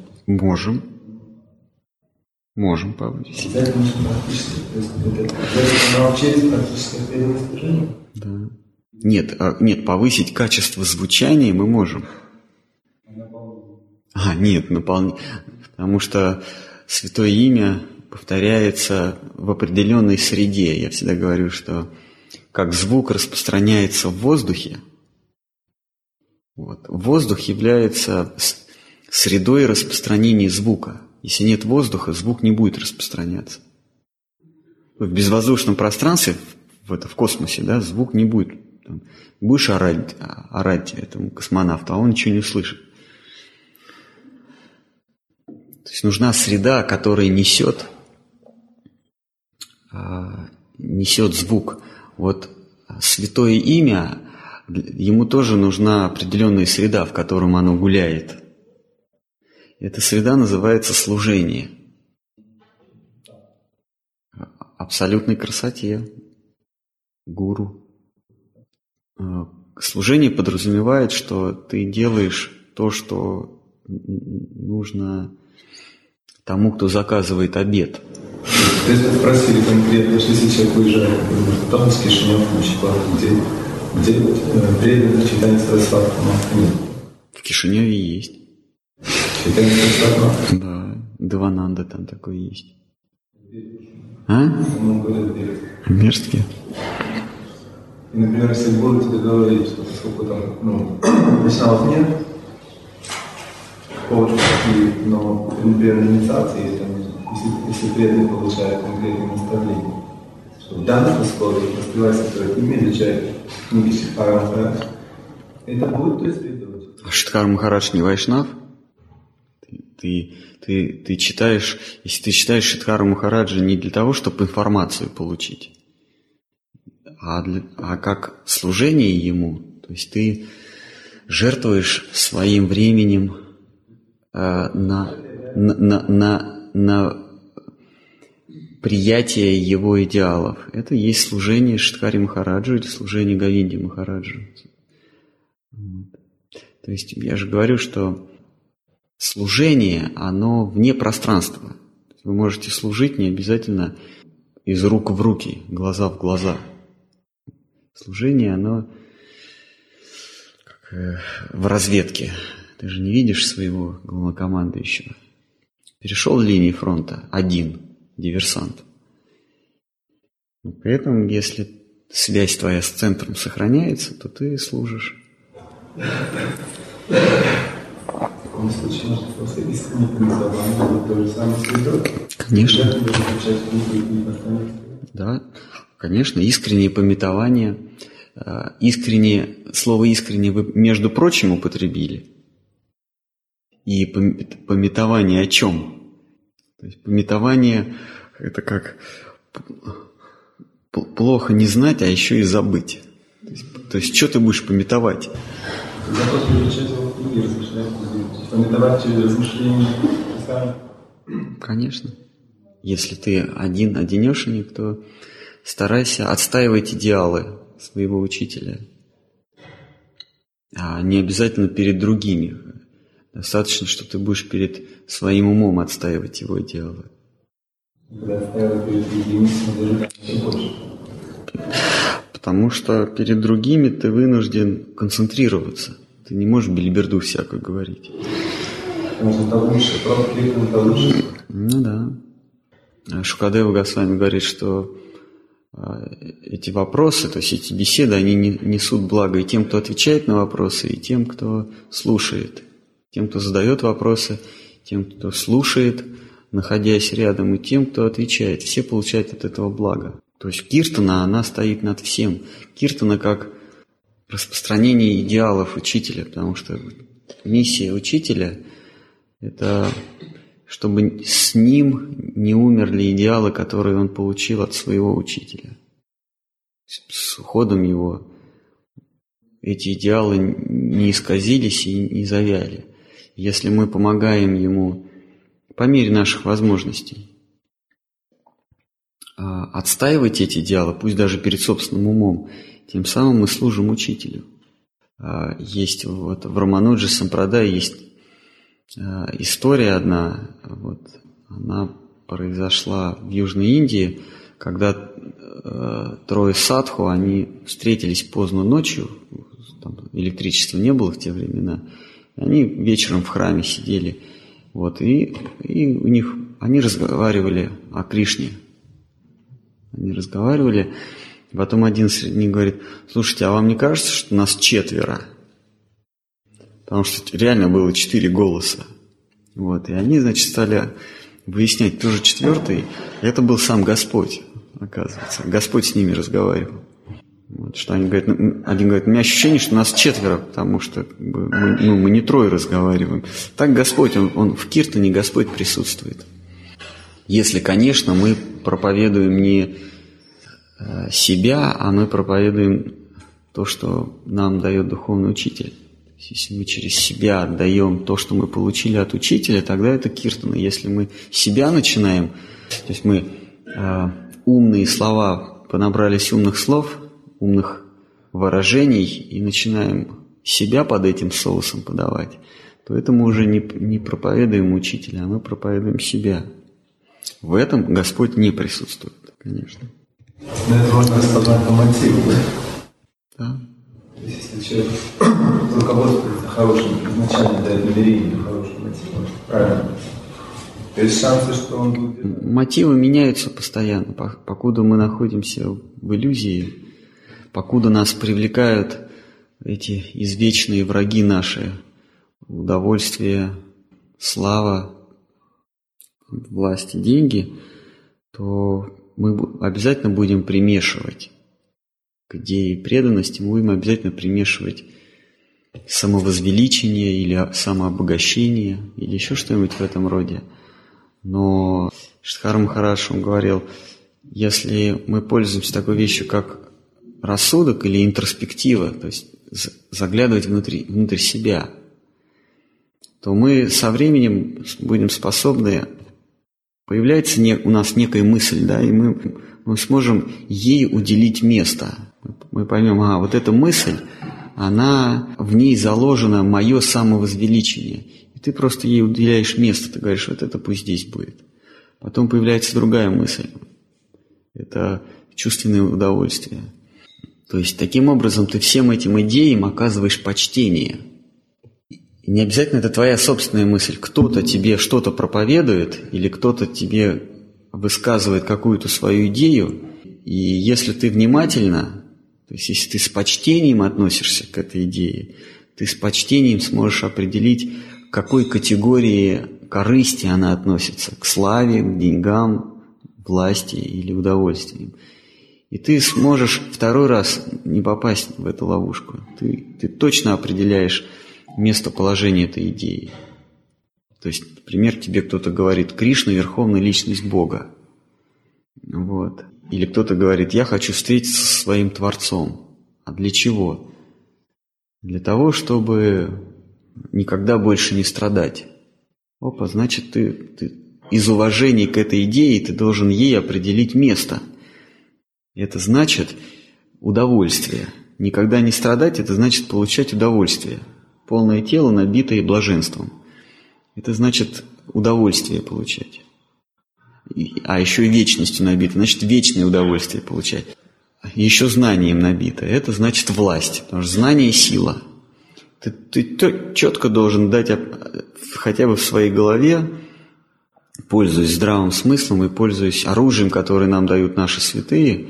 Можем повысить. Это нужно практически. Это научились практически преданное служение? Да. Нет, повысить качество звучания мы можем. Нет, наполнить. Потому что святое имя повторяется в определенной среде. Я всегда говорю, что как звук распространяется в воздухе, воздух является средой распространения звука. Если нет воздуха, звук не будет распространяться. В безвоздушном пространстве, в космосе, да, звук не будет. Будешь орать этому космонавту, а он ничего не услышит. То есть нужна среда, которая несет звук. Вот святое имя, ему тоже нужна определенная среда, в котором оно гуляет. Эта среда называется служение. Абсолютной красоте. Гуру. Служение подразумевает, что ты делаешь то, что нужно тому, кто заказывает обед. То есть вы спросили конкретно, что если человек уезжает там из Кишинев, где преданное читание Сарасвати нет? В Кишиневе есть. Читание Сарасвати? Да, Девананда там такой есть. Мерзкий. И, например, если Гуру тебе говорит, что поскольку там профессионалов нет, но, например, на инициации, если преданный получает конкретное наставление, что в данных условиях раскрывается свое имя, изучает книги Шридхара Махараджа, это будет то есть преданность. А Шридхар Махарадж не вайшнав? Ты читаешь, если ты читаешь Шридхара Махараджа не для того, чтобы информацию получить, а как служение ему, то есть ты жертвуешь своим временем на приятие его идеалов. Это и есть служение Шридхаре Махараджу или служение Говинде Махараджу. То есть я же говорю, что служение, оно вне пространства. Вы можете служить не обязательно из рук в руки, глаза в глаза. Служение, оно как в разведке. Ты же не видишь своего главнокомандующего. Перешел линии фронта один диверсант. При этом, если связь твоя с центром сохраняется, то ты служишь. В таком случае можно просто искренне пометование, то же самое святой. Конечно. Да, конечно, искреннее пометование. Слово «искренне» вы, между прочим, употребили. И пометование о чем? То есть пометование – это как плохо не знать, а еще и забыть. То есть что ты будешь пометовать? Когда просто изучать его книги, размышлять, пометовать через размышления. Конечно. Если ты одинешенек, то старайся отстаивать идеалы своего учителя. А не обязательно перед другими. Достаточно, что ты будешь перед своим умом отстаивать его идеалы. Когда отстаивать перед другими, даже еще больше. Потому что перед другими ты вынужден концентрироваться. Ты не можешь белиберду всякую говорить. Потому что это лучше, просто крикнуть это лучше. Ну да. Шукадева Госвами говорит, что эти вопросы, то есть эти беседы, они несут благо и тем, кто отвечает на вопросы, и тем, кто слушает. Тем, кто задает вопросы, тем, кто слушает, находясь рядом, и тем, кто отвечает. Все получают от этого благо. То есть киртана, она стоит над всем. Киртана как распространение идеалов учителя, потому что миссия учителя – это чтобы с ним не умерли идеалы, которые он получил от своего учителя. С уходом его эти идеалы не исказились и не завяли. Если мы помогаем ему по мере наших возможностей отстаивать эти идеалы, пусть даже перед собственным умом, тем самым мы служим учителю. Есть вот в Рамануджа Сампрадае есть история одна, вот, она произошла в Южной Индии, когда трое садху, они встретились поздно ночью, там электричества не было в те времена, они вечером в храме сидели, вот, и у них, они разговаривали о Кришне. Они разговаривали, потом один среди них говорит: слушайте, а вам не кажется, что нас 4? Потому что реально было 4 голоса. Вот, и они, значит, стали выяснять, кто же 4-й. Это был сам Господь, оказывается. Господь с ними разговаривал. Вот, что они говорят, один говорит: у меня ощущение, что нас 4, потому что мы не 3 разговариваем. Так Господь, он в киртане Господь присутствует. Если, конечно, мы проповедуем не себя, а мы проповедуем то, что нам дает духовный учитель. Если мы через себя отдаем то, что мы получили от учителя, тогда это киртана. Если мы себя начинаем, то есть мы умные слова, понабрались умных слов, умных выражений и начинаем себя под этим соусом подавать, то это мы уже не проповедуем учителя, а мы проповедуем себя. В этом Господь не присутствует, конечно. Но это можно распознать по мотиву, да? Да. Если человек руководствуется хорошим, изначально дает намерение, хорошим мотивом, правильно? Есть шансы, что он будет... Мотивы меняются постоянно, покуда мы находимся в иллюзии, покуда нас привлекают эти извечные враги наши, удовольствие, слава, власть и деньги, то мы обязательно будем примешивать к идее преданности, мы будем обязательно примешивать самовозвеличение или самообогащение, или еще что-нибудь в этом роде. Но Шридхар Махарадж, он говорил, если мы пользуемся такой вещью, как рассудок или интроспектива, то есть заглядывать внутрь себя, то мы со временем будем способны, появляется у нас некая мысль, да, и мы сможем ей уделить место. Мы поймем, вот эта мысль, в ней заложено мое самовозвеличение. И ты просто ей уделяешь место, ты говоришь, вот это пусть здесь будет. Потом появляется другая мысль. Это чувственное удовольствие. То есть таким образом ты всем этим идеям оказываешь почтение. И не обязательно это твоя собственная мысль. Кто-то тебе что-то проповедует или кто-то тебе высказывает какую-то свою идею. И если ты внимательно, то есть если ты с почтением относишься к этой идее, ты с почтением сможешь определить, к какой категории корысти она относится. К славе, к деньгам, власти или удовольствиям. И ты сможешь второй раз не попасть в эту ловушку. Ты точно определяешь местоположение этой идеи. То есть, например, тебе кто-то говорит, Кришна – верховная личность Бога. Вот. Или кто-то говорит, я хочу встретиться со своим Творцом. А для чего? Для того, чтобы никогда больше не страдать. Значит, ты из уважения к этой идее ты должен ей определить место. Это значит удовольствие. Никогда не страдать – это значит получать удовольствие. Полное тело, набитое блаженством. Это значит удовольствие получать. А еще и вечностью набито, значит вечное удовольствие получать. Еще знанием набито. Это значит власть, потому что знание – сила. Ты четко должен дать хотя бы в своей голове, пользуясь здравым смыслом и пользуясь оружием, которое нам дают наши святые,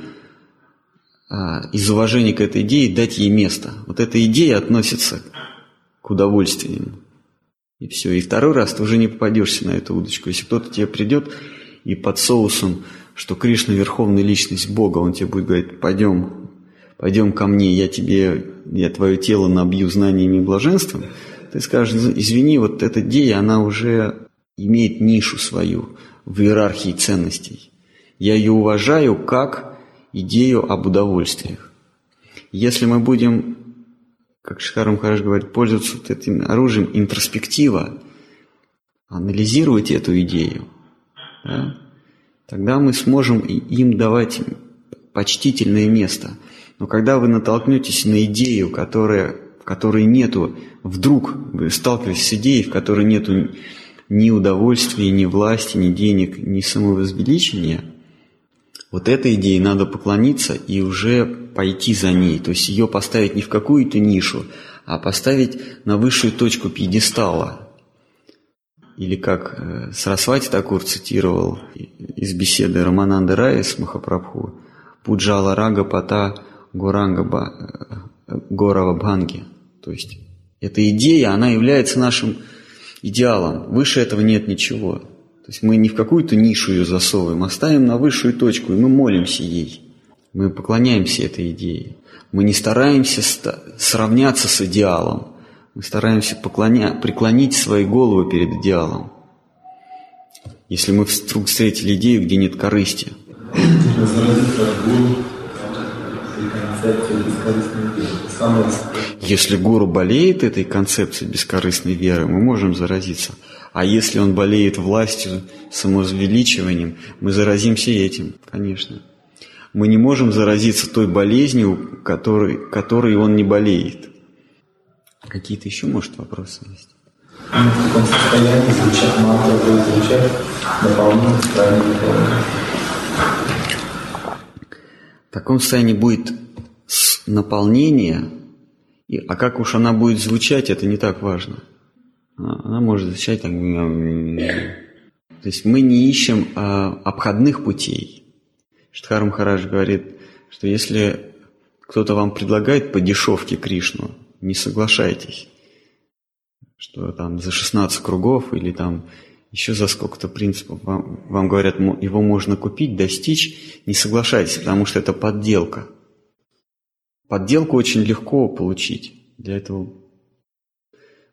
из уважения к этой идее дать ей место. Вот эта идея относится к удовольствиям. И все. И второй раз ты уже не попадешься на эту удочку. Если кто-то тебе придет и под соусом, что Кришна – верховная личность Бога, он тебе будет говорить, пойдем ко мне, я твое тело набью знаниями и блаженством, ты скажешь, извини, вот эта идея, она уже имеет нишу свою в иерархии ценностей. Я ее уважаю как идею об удовольствиях. Если мы будем, как Шридхар Махарадж говорит, пользоваться вот этим оружием интроспектива, анализировать эту идею, да, тогда мы сможем им давать почтительное место. Но когда вы натолкнетесь на идею, в которой нету, вдруг вы сталкиваетесь с идеей, в которой нету ни удовольствия, ни власти, ни денег, ни самовозвеличения, вот этой идее надо поклониться и уже пойти за ней. То есть ее поставить не в какую-то нишу, а поставить на высшую точку пьедестала. Или как Сарасвати Такур цитировал из беседы Рамананды Рая с Махапрабху, «Пуджала рага пата горанга горава бханги». То есть эта идея, она является нашим идеалом. Выше этого нет ничего. То есть мы не в какую-то нишу ее засовываем, а ставим на высшую точку, и мы молимся ей. Мы поклоняемся этой идее. Мы не стараемся сравняться с идеалом. Мы стараемся преклонить свои головы перед идеалом. Если мы вдруг встретили идею, где нет корысти. Если гуру болеет этой концепцией бескорыстной веры, мы можем заразиться. А если он болеет властью, самовозвеличиванием, мы заразимся этим, конечно. Мы не можем заразиться той болезнью, которой он не болеет. Какие-то еще, может, вопросы есть? В каком состоянии звучат мантры, будет звучать наполнение состояния? В таком состоянии будет наполнение, а как уж она будет звучать, это не так важно. Она может звучать так. То есть мы не ищем обходных путей. Шридхар Махарадж говорит, что если кто-то вам предлагает по дешевке Кришну, не соглашайтесь. Что там за 16 кругов или там еще за сколько-то принципов вам говорят, его можно купить, достичь, не соглашайтесь, потому что это подделка. Подделку очень легко получить. Для этого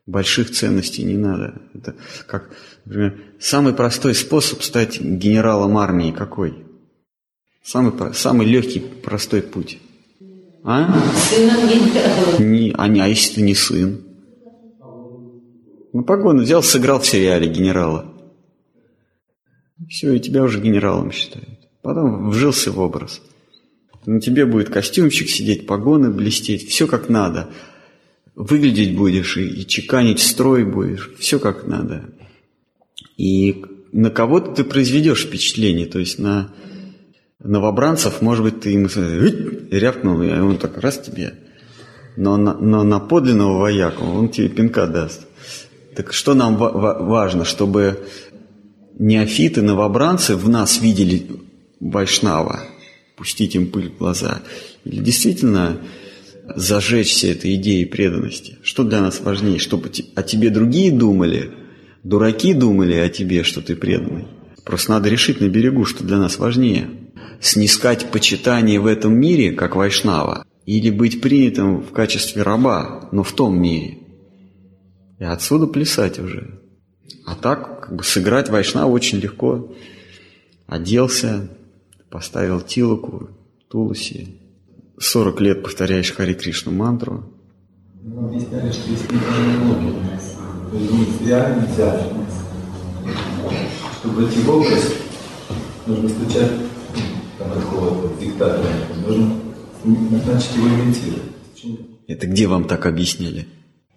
Больших ценностей не надо. Это как, например, самый простой способ стать генералом армии какой? Самый легкий, простой путь. Сыном генерала. А если ты не сын? Ну, погону взял, сыграл в сериале генерала. Все, и тебя уже генералом считают. Потом вжился в образ. На тебе будет костюмчик сидеть, погоны блестеть, все как надо. Выглядеть будешь и чеканить строй будешь, все как надо. И на кого-то ты произведешь впечатление, то есть на новобранцев, может быть, ты ему рявкнул, и он так раз тебе. Но на подлинного вояку он тебе пинка даст. Так что нам важно, чтобы неофиты, новобранцы в нас видели вайшнава, пустить им пыль в глаза, или действительно зажечься этой идеей преданности? Что для нас важнее? Чтобы о тебе другие думали, дураки думали о тебе, что ты преданный? Просто надо решить на берегу, что для нас важнее. Снискать почитание в этом мире, как вайшнава, или быть принятым в качестве раба, но в том мире. И отсюда плясать уже. А так, как бы сыграть вайшнава очень легко. Оделся, поставил тилоку, туласи. 40 лет повторяешь Хари Кришну мантру. Мы объясняли, что есть технология. То есть реально нельзя. Чтобы войти в образ, нужно стучать там какого-то диктатора. Нужно начать его имитировать. Это где вам так объясняли?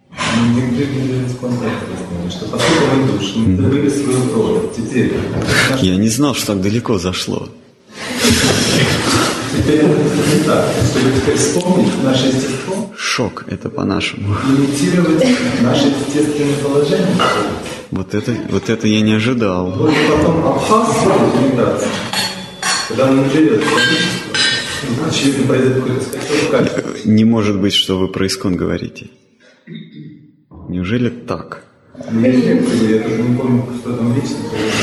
Что посылком душ, мы забыли свою кровь. Теперь. Я не знал, что так далеко зашло. Теперь это не так. Чтобы теперь вспомнить наше естество. Шок, это по-нашему. Имитировать наше естественное положение. Вот это я не ожидал. Вот потом обхаз имитации. Когда он наберет количество, очевидно, произойдет какой-то скачок. Не может быть, что вы про искон говорите. Неужели так? Я тоже не помню, что там лично.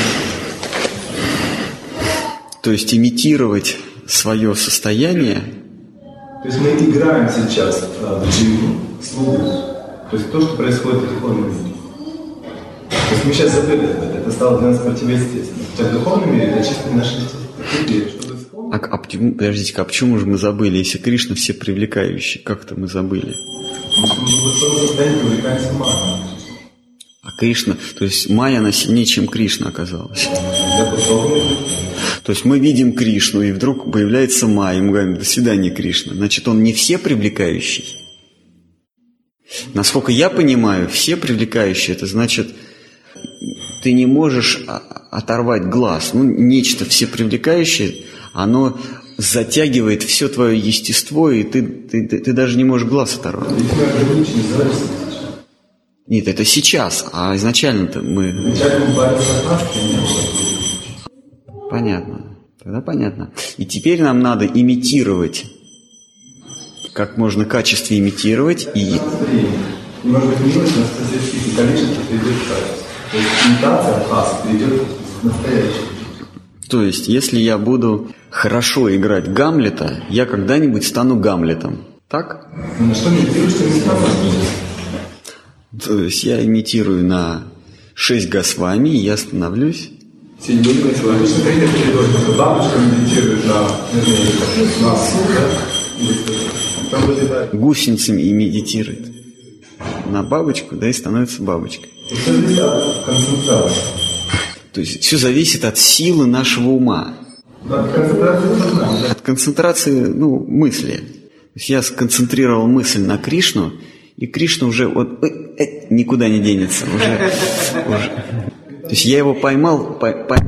То есть имитировать свое состояние. То есть мы играем сейчас в дживу, слугу. То есть то, что происходит в духовном мире. То есть мы сейчас забыли об этом. Это стало для нас противоестественно. Хотя в духовном мире это чисто наше естество. Подождите, а почему же мы забыли, если Кришна все привлекающий? Как-то мы забыли. Потому что мы в высоком состоянии привлекаемся майей. А Кришна, то есть майя, она сильнее, чем Кришна оказалась. То есть мы видим Кришну, и вдруг появляется майя, и мы говорим: до свидания, Кришна. Значит, он не все привлекающий. Насколько я понимаю, все привлекающие, это значит, ты не можешь оторвать глаз. Ну, нечто все привлекающее, оно затягивает все твое естество, и ты даже не можешь глаз оторвать. Нет, это сейчас, а изначально-то мы... Понятно. Тогда понятно. И теперь нам надо имитировать. Как можно качество имитировать и... Может быть, милость на статистике количество придет к качеству. То есть имитация хас придет к настоящему. То есть, если я буду хорошо играть Гамлета, я когда-нибудь стану Гамлетом. Так? На что имитируешь, что имитация? То есть я имитирую на 6 Госвами, и я становлюсь... 7 Госвами. Обычно принято переводить, что бабушка медитирует на суд, да? Гусеницами и медитирует. На бабочку, да, и становится бабочкой. Все зависит от концентрации. То есть все зависит от силы нашего ума. От концентрации сознания. От концентрации, мысли. То есть я сконцентрировал мысль на Кришну, и Кришна уже никуда не денется. Уже. То есть я его поймал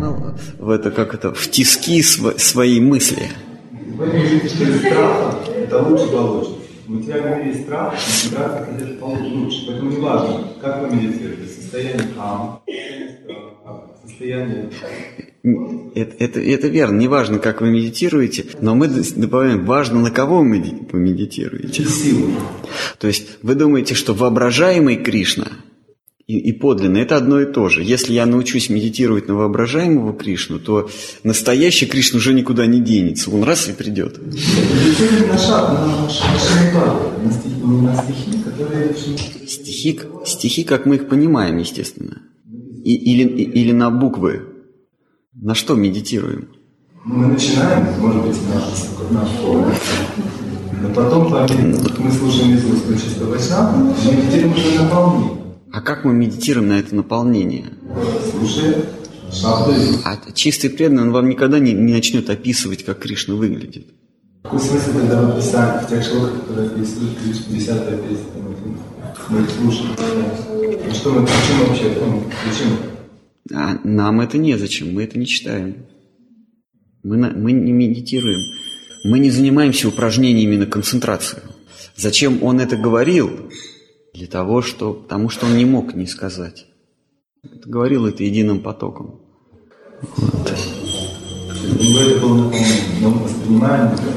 в тиски своей мысли. Поэтому жить через страх – это лучше получше. В материальном мире страх, концентрация, конечно, лучше. Поэтому не важно, как вы медитируете. Состояние кам, состояние... Это верно, не важно, как вы медитируете, но мы добавляем, важно, на кого вы медитируете. Силу. То есть вы думаете, что воображаемый Кришна и подлинный – это одно и то же. Если я научусь медитировать на воображаемого Кришну, то настоящий Кришна уже никуда не денется. Он раз и придет. Медитируем на шаг, на стихи, которые Стихи, как мы их понимаем, естественно. Или на буквы. На что медитируем? Мы начинаем, может быть, на форму. Но потом, мы слушаем язык чистого Вайшнава, мы медитируем уже на наполнение. А как мы медитируем на это наполнение? Слушая шабду. А чистый преданный, он вам никогда не начнет описывать, как Кришна выглядит. Какой смысл тогда в описании, в тех шлоках, которые описывают Кришну, 10-я песня, мы их слушаем. И что мы почему вообще? Почему? А нам это незачем, мы это не читаем. Мы не медитируем. Мы не занимаемся упражнениями на концентрацию. Зачем он это говорил? Потому что он не мог не сказать. Говорил это единым потоком. Вот. Это было наполнение, но мы воспринимаем это.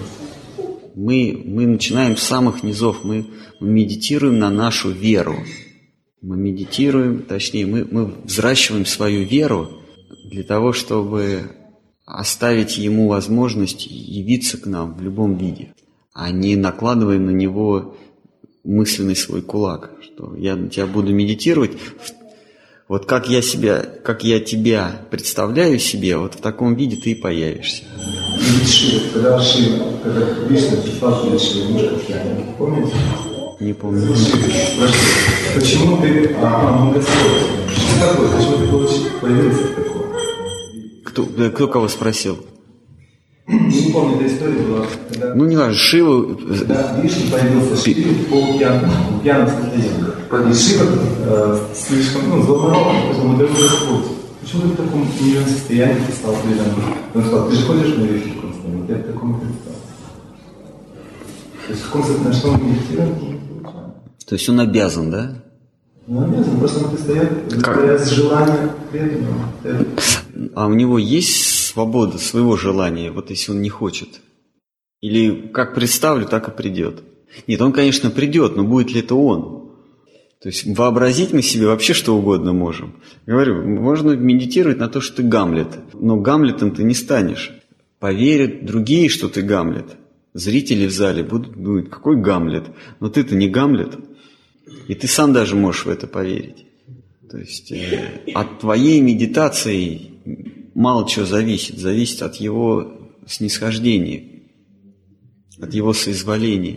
Мы начинаем с самых низов. Мы медитируем на нашу веру. Мы медитируем, точнее, мы взращиваем свою веру для того, чтобы оставить ему возможность явиться к нам в любом виде, а не накладываем на него мысленный свой кулак, что я на тебя буду медитировать, вот как я тебя представляю себе, вот в таком виде ты и появишься. Когда Кришна пришла перед Шивой, помните? Не помню. Почему ты, Господь, что такое, почему ты появился такой? Кто кого спросил? Не помню, эта история была. Когда, не важно, Шива... Когда Вишну появился Шиве в полупьяном состоянии. И Шива слишком взволнован, поэтому дорогой Господь, почему ты в таком нервном состоянии стал преданным? Он сказал, ты же ходишь на речь в конце, вот я в таком и представил. То есть в каком соотношении мы медитируем? То есть он обязан, да? Он обязан, просто он предстоит с желанием преданного. А у него есть свобода своего желания, вот если он не хочет? Или как представлю, так и придет? Нет, он, конечно, придет, но будет ли это он? То есть вообразить мы себе вообще что угодно можем. Говорю, можно медитировать на то, что ты Гамлет, но Гамлетом ты не станешь. Поверят другие, что ты Гамлет. Зрители в зале будут думать, какой Гамлет? Но ты-то не Гамлет. И ты сам даже можешь в это поверить. То есть от твоей медитации мало чего зависит. Зависит от его снисхождения, от его соизволения.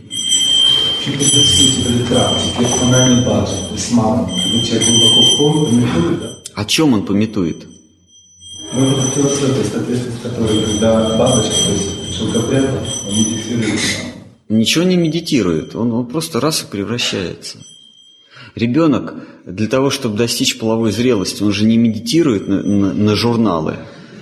О чем он пометует? Ну, это философия, соответственно, которой, когда бабочка, то есть шелкопряд, он медитирует. Ничего не медитирует, он просто раз и превращается. Ребенок для того, чтобы достичь половой зрелости, он же не медитирует на журналы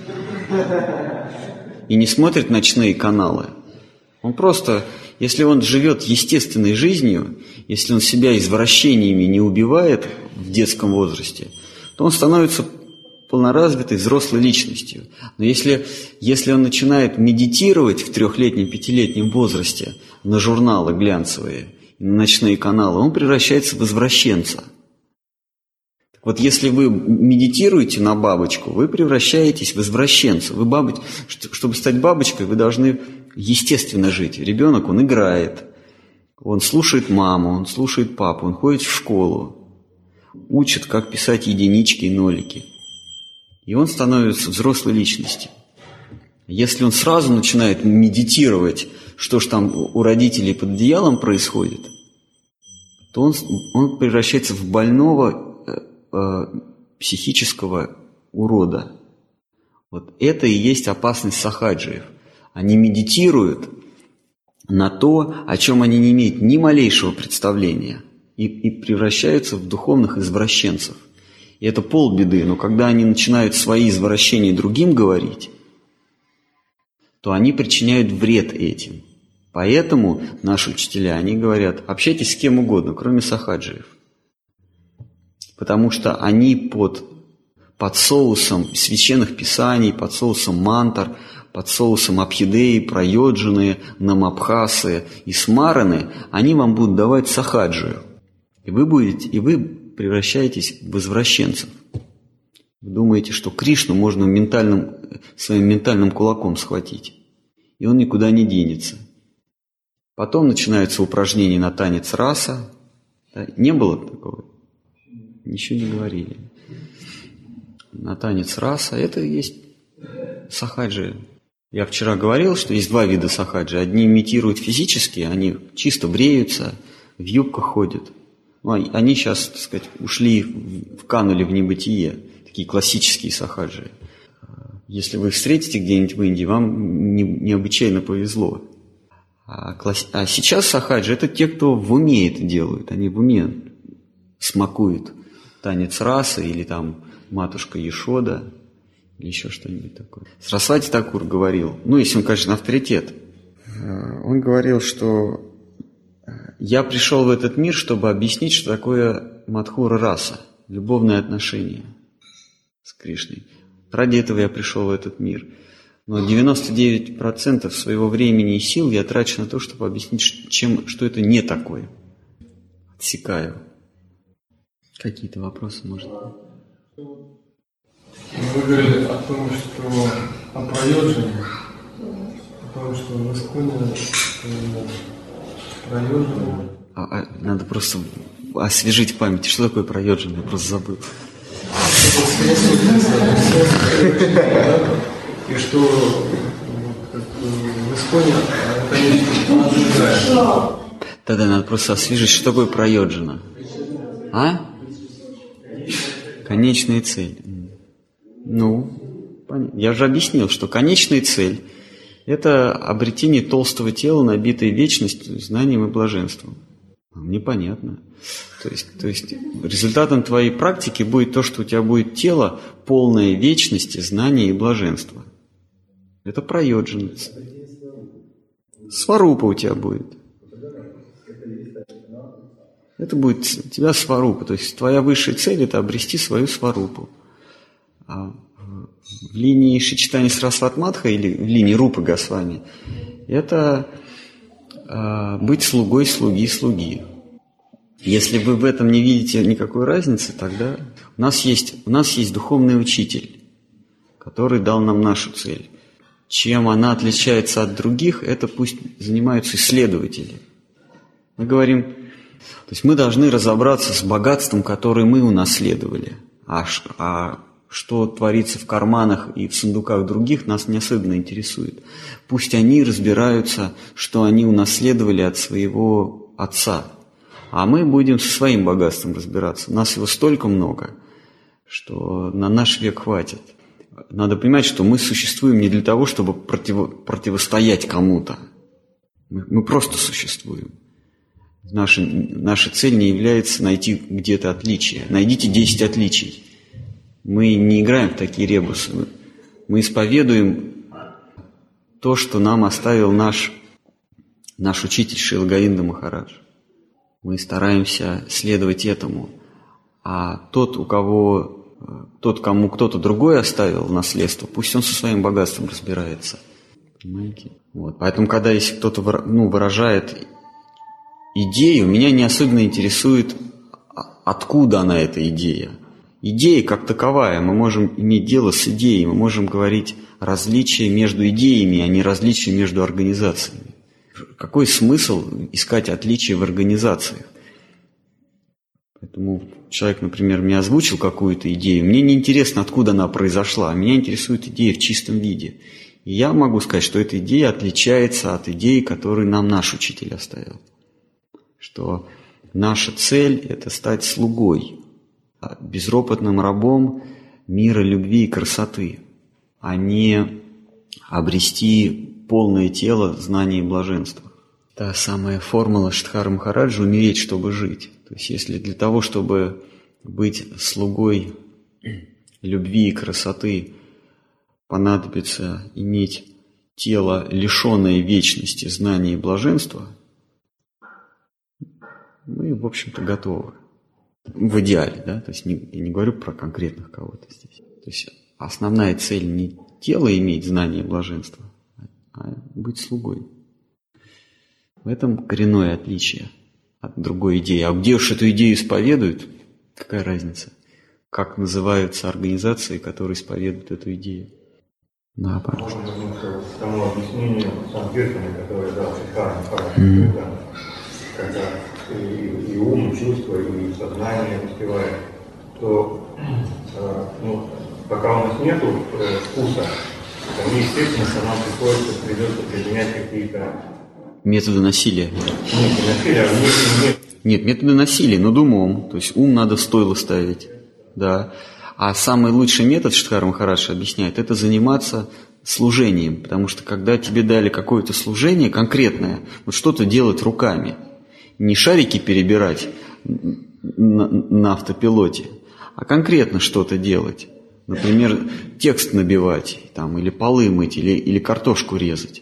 и не смотрит ночные каналы. Он просто, если он живет естественной жизнью, если он себя извращениями не убивает в детском возрасте, то он становится полноразвитой взрослой личностью. Но если он начинает медитировать в 3-летнем, 5-летнем возрасте на журналы глянцевые, на ночные каналы, он превращается в извращенца. Так вот, если вы медитируете на бабочку, вы превращаетесь в извращенца. Чтобы стать бабочкой, вы должны естественно жить. Ребенок, он играет, он слушает маму, он слушает папу, он ходит в школу, учит, как писать единички и нолики. И он становится взрослой личностью. Если он сразу начинает медитировать, что ж там у родителей под одеялом происходит, то он превращается в больного психического урода. Вот это и есть опасность сахаджиев. Они медитируют на то, о чем они не имеют ни малейшего представления, и превращаются в духовных извращенцев. И это полбеды, но когда они начинают свои извращения другим говорить, то они причиняют вред этим. Поэтому наши учителя, они говорят, общайтесь с кем угодно, кроме сахаджиев. Потому что они под соусом священных писаний, под соусом мантр, под соусом абхидеи, прайоджаны, намабхасы и смараны, они вам будут давать сахаджию. И вы превращаетесь в извращенцев. Вы думаете, что Кришну можно своим ментальным кулаком схватить, и он никуда не денется. Потом начинаются упражнения на танец раса, Да? Не было такого? Ничего не говорили. На танец раса это есть сахаджи. Я вчера говорил, что есть два вида сахаджи. Одни имитируют физически, они чисто бреются, в юбках ходят. Они сейчас, так сказать, вканули в небытие. Такие классические сахаджи. Если вы их встретите где-нибудь в Индии, вам необычайно повезло. А сейчас сахаджи – это те, кто в уме это делают. Они в уме смакуют танец расы или там матушка Ешода или еще что-нибудь такое. Сарасвати Такур говорил, если он, конечно, авторитет, он говорил, что я пришел в этот мир, чтобы объяснить, что такое мадхура раса, любовные отношения с Кришной. Ради этого я пришел в этот мир. Но 99% своего времени и сил я трачу на то, чтобы объяснить, что это не такое. Отсекаю. Какие-то вопросы, может быть? Вы говорили о том, что о прайоджане, о том, что в Исконе прайоджана. Надо просто освежить память. Что такое прайоджана? Я просто забыл. И что в Исконе, конечно, другая. Тогда надо просто освежить, что такое прайоджана. Конечная цель. Я же объяснил, что конечная цель – это обретение толстого тела, набитое вечностью, знанием и блаженством. Мне понятно. То есть результатом твоей практики будет то, что у тебя будет тело, полное вечности, знания и блаженства. Это прайоджана. Сварупа у тебя будет. Это будет у тебя сварупа. То есть твоя высшая цель – это обрести свою сварупу. А в линии Шичтани Сарасвати Мадха или в линии Рупы Госвами это быть слугой слуги. Если вы в этом не видите никакой разницы, тогда у нас есть духовный учитель, который дал нам нашу цель. Чем она отличается от других, это пусть занимаются исследователи. Мы говорим, то есть мы должны разобраться с богатством, которое мы унаследовали. А что творится в карманах и в сундуках других, нас не особенно интересует. Пусть они разбираются, что они унаследовали от своего отца. А мы будем со своим богатством разбираться. У нас его столько много, что на наш век хватит. Надо понимать, что мы существуем не для того, чтобы противостоять кому-то. Мы просто существуем. Наша цель не является найти где-то отличия. Найдите 10 отличий. Мы не играем в такие ребусы. Мы исповедуем то, что нам оставил наш учитель Шрила Говинда Махарадж. Мы стараемся следовать этому. А тот, кому кто-то другой оставил наследство, пусть он со своим богатством разбирается. Понимаете? Поэтому, если кто-то выражает идею, меня не особенно интересует, откуда она, эта идея. Идея как таковая, мы можем иметь дело с идеей, мы можем говорить различия между идеями, а не различия между организациями. Какой смысл искать отличия в организациях? Поэтому человек, например, мне озвучил какую-то идею, мне не интересно, откуда она произошла, меня интересует идея в чистом виде. И я могу сказать, что эта идея отличается от идеи, которую нам наш учитель оставил. Что наша цель – это стать слугой, безропотным рабом мира, любви и красоты, а не обрести полное тело знания и блаженства. Та самая формула Штхара Махараджа «умереть, чтобы жить». То есть если для того, чтобы быть слугой любви и красоты, понадобится иметь тело, лишенное вечности, знания и блаженства, мы, в общем-то, готовы. В идеале, да? То есть я не говорю про конкретных кого-то здесь. То есть основная цель не тело иметь знания и блаженства, а быть слугой. В этом коренное отличие от другой идеи. А где уж эту идею исповедуют, какая разница? Как называются организации, которые исповедуют эту идею? Да, пожалуйста. Можно вернуться к тому объяснению Санкиртана, которое дал Шрила Махарадж, когда и ум, и чувства, и сознание успевает, то пока у нас нету вкуса, то мне, естественно, нам придется применять какие-то... Методы насилия. Нет, не насилия, а Нет, методы насилия, над умом. То есть ум надо в стойло ставить. Да. А самый лучший метод, Штхар Махарадж объясняет, это заниматься служением. Потому что когда тебе дали какое-то служение конкретное, вот что-то делать руками, не шарики перебирать на автопилоте, а конкретно что-то делать. Например, текст набивать, там, или полы мыть, или картошку резать,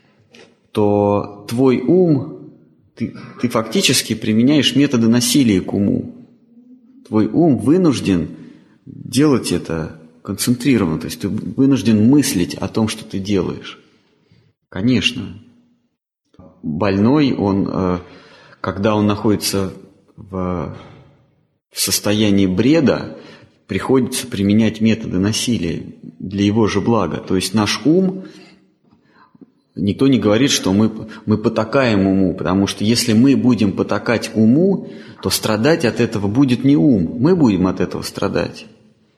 то твой ум, ты фактически применяешь методы насилия к уму. Твой ум вынужден делать это концентрированно, то есть ты вынужден мыслить о том, что ты делаешь. Конечно. Больной, он, когда он находится в состоянии бреда, приходится применять методы насилия для его же блага. То есть наш ум, никто не говорит, что мы потакаем уму, потому что если мы будем потакать уму, то страдать от этого будет не ум, мы будем от этого страдать.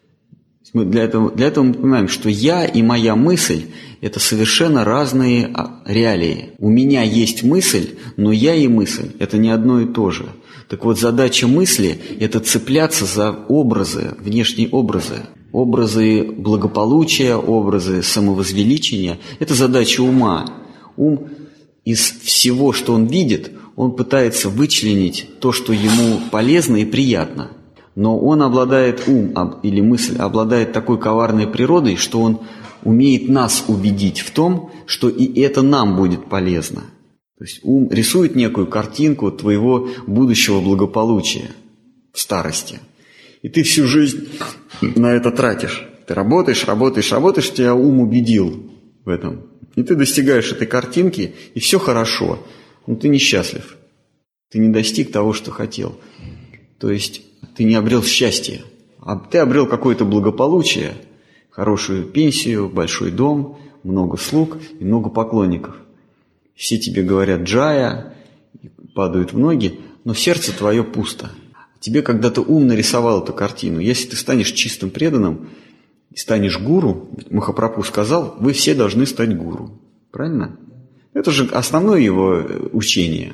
Для этого мы понимаем, что я и моя мысль – это совершенно разные реалии. У меня есть мысль, но я и мысль – это не одно и то же. Так вот, задача мысли – это цепляться за образы, внешние образы. Образы благополучия, образы самовозвеличения – это задача ума. Ум из всего, что он видит, он пытается вычленить то, что ему полезно и приятно. Но он обладает, или мысль обладает такой коварной природой, что он умеет нас убедить в том, что и это нам будет полезно. То есть ум рисует некую картинку твоего будущего благополучия в старости. И ты всю жизнь на это тратишь. Ты работаешь, тебя ум убедил в этом. И ты достигаешь этой картинки, и все хорошо. Но ты несчастлив. Ты не достиг того, что хотел. То есть ты не обрел счастье. А ты обрел какое-то благополучие, хорошую пенсию, большой дом, много слуг и много поклонников. Все тебе говорят «джая», падают в ноги, но сердце твое пусто. Тебе когда-то ум нарисовал эту картину. Если ты станешь чистым преданным и станешь гуру, Махапрабху сказал, вы все должны стать гуру. Правильно? Это же основное его учение.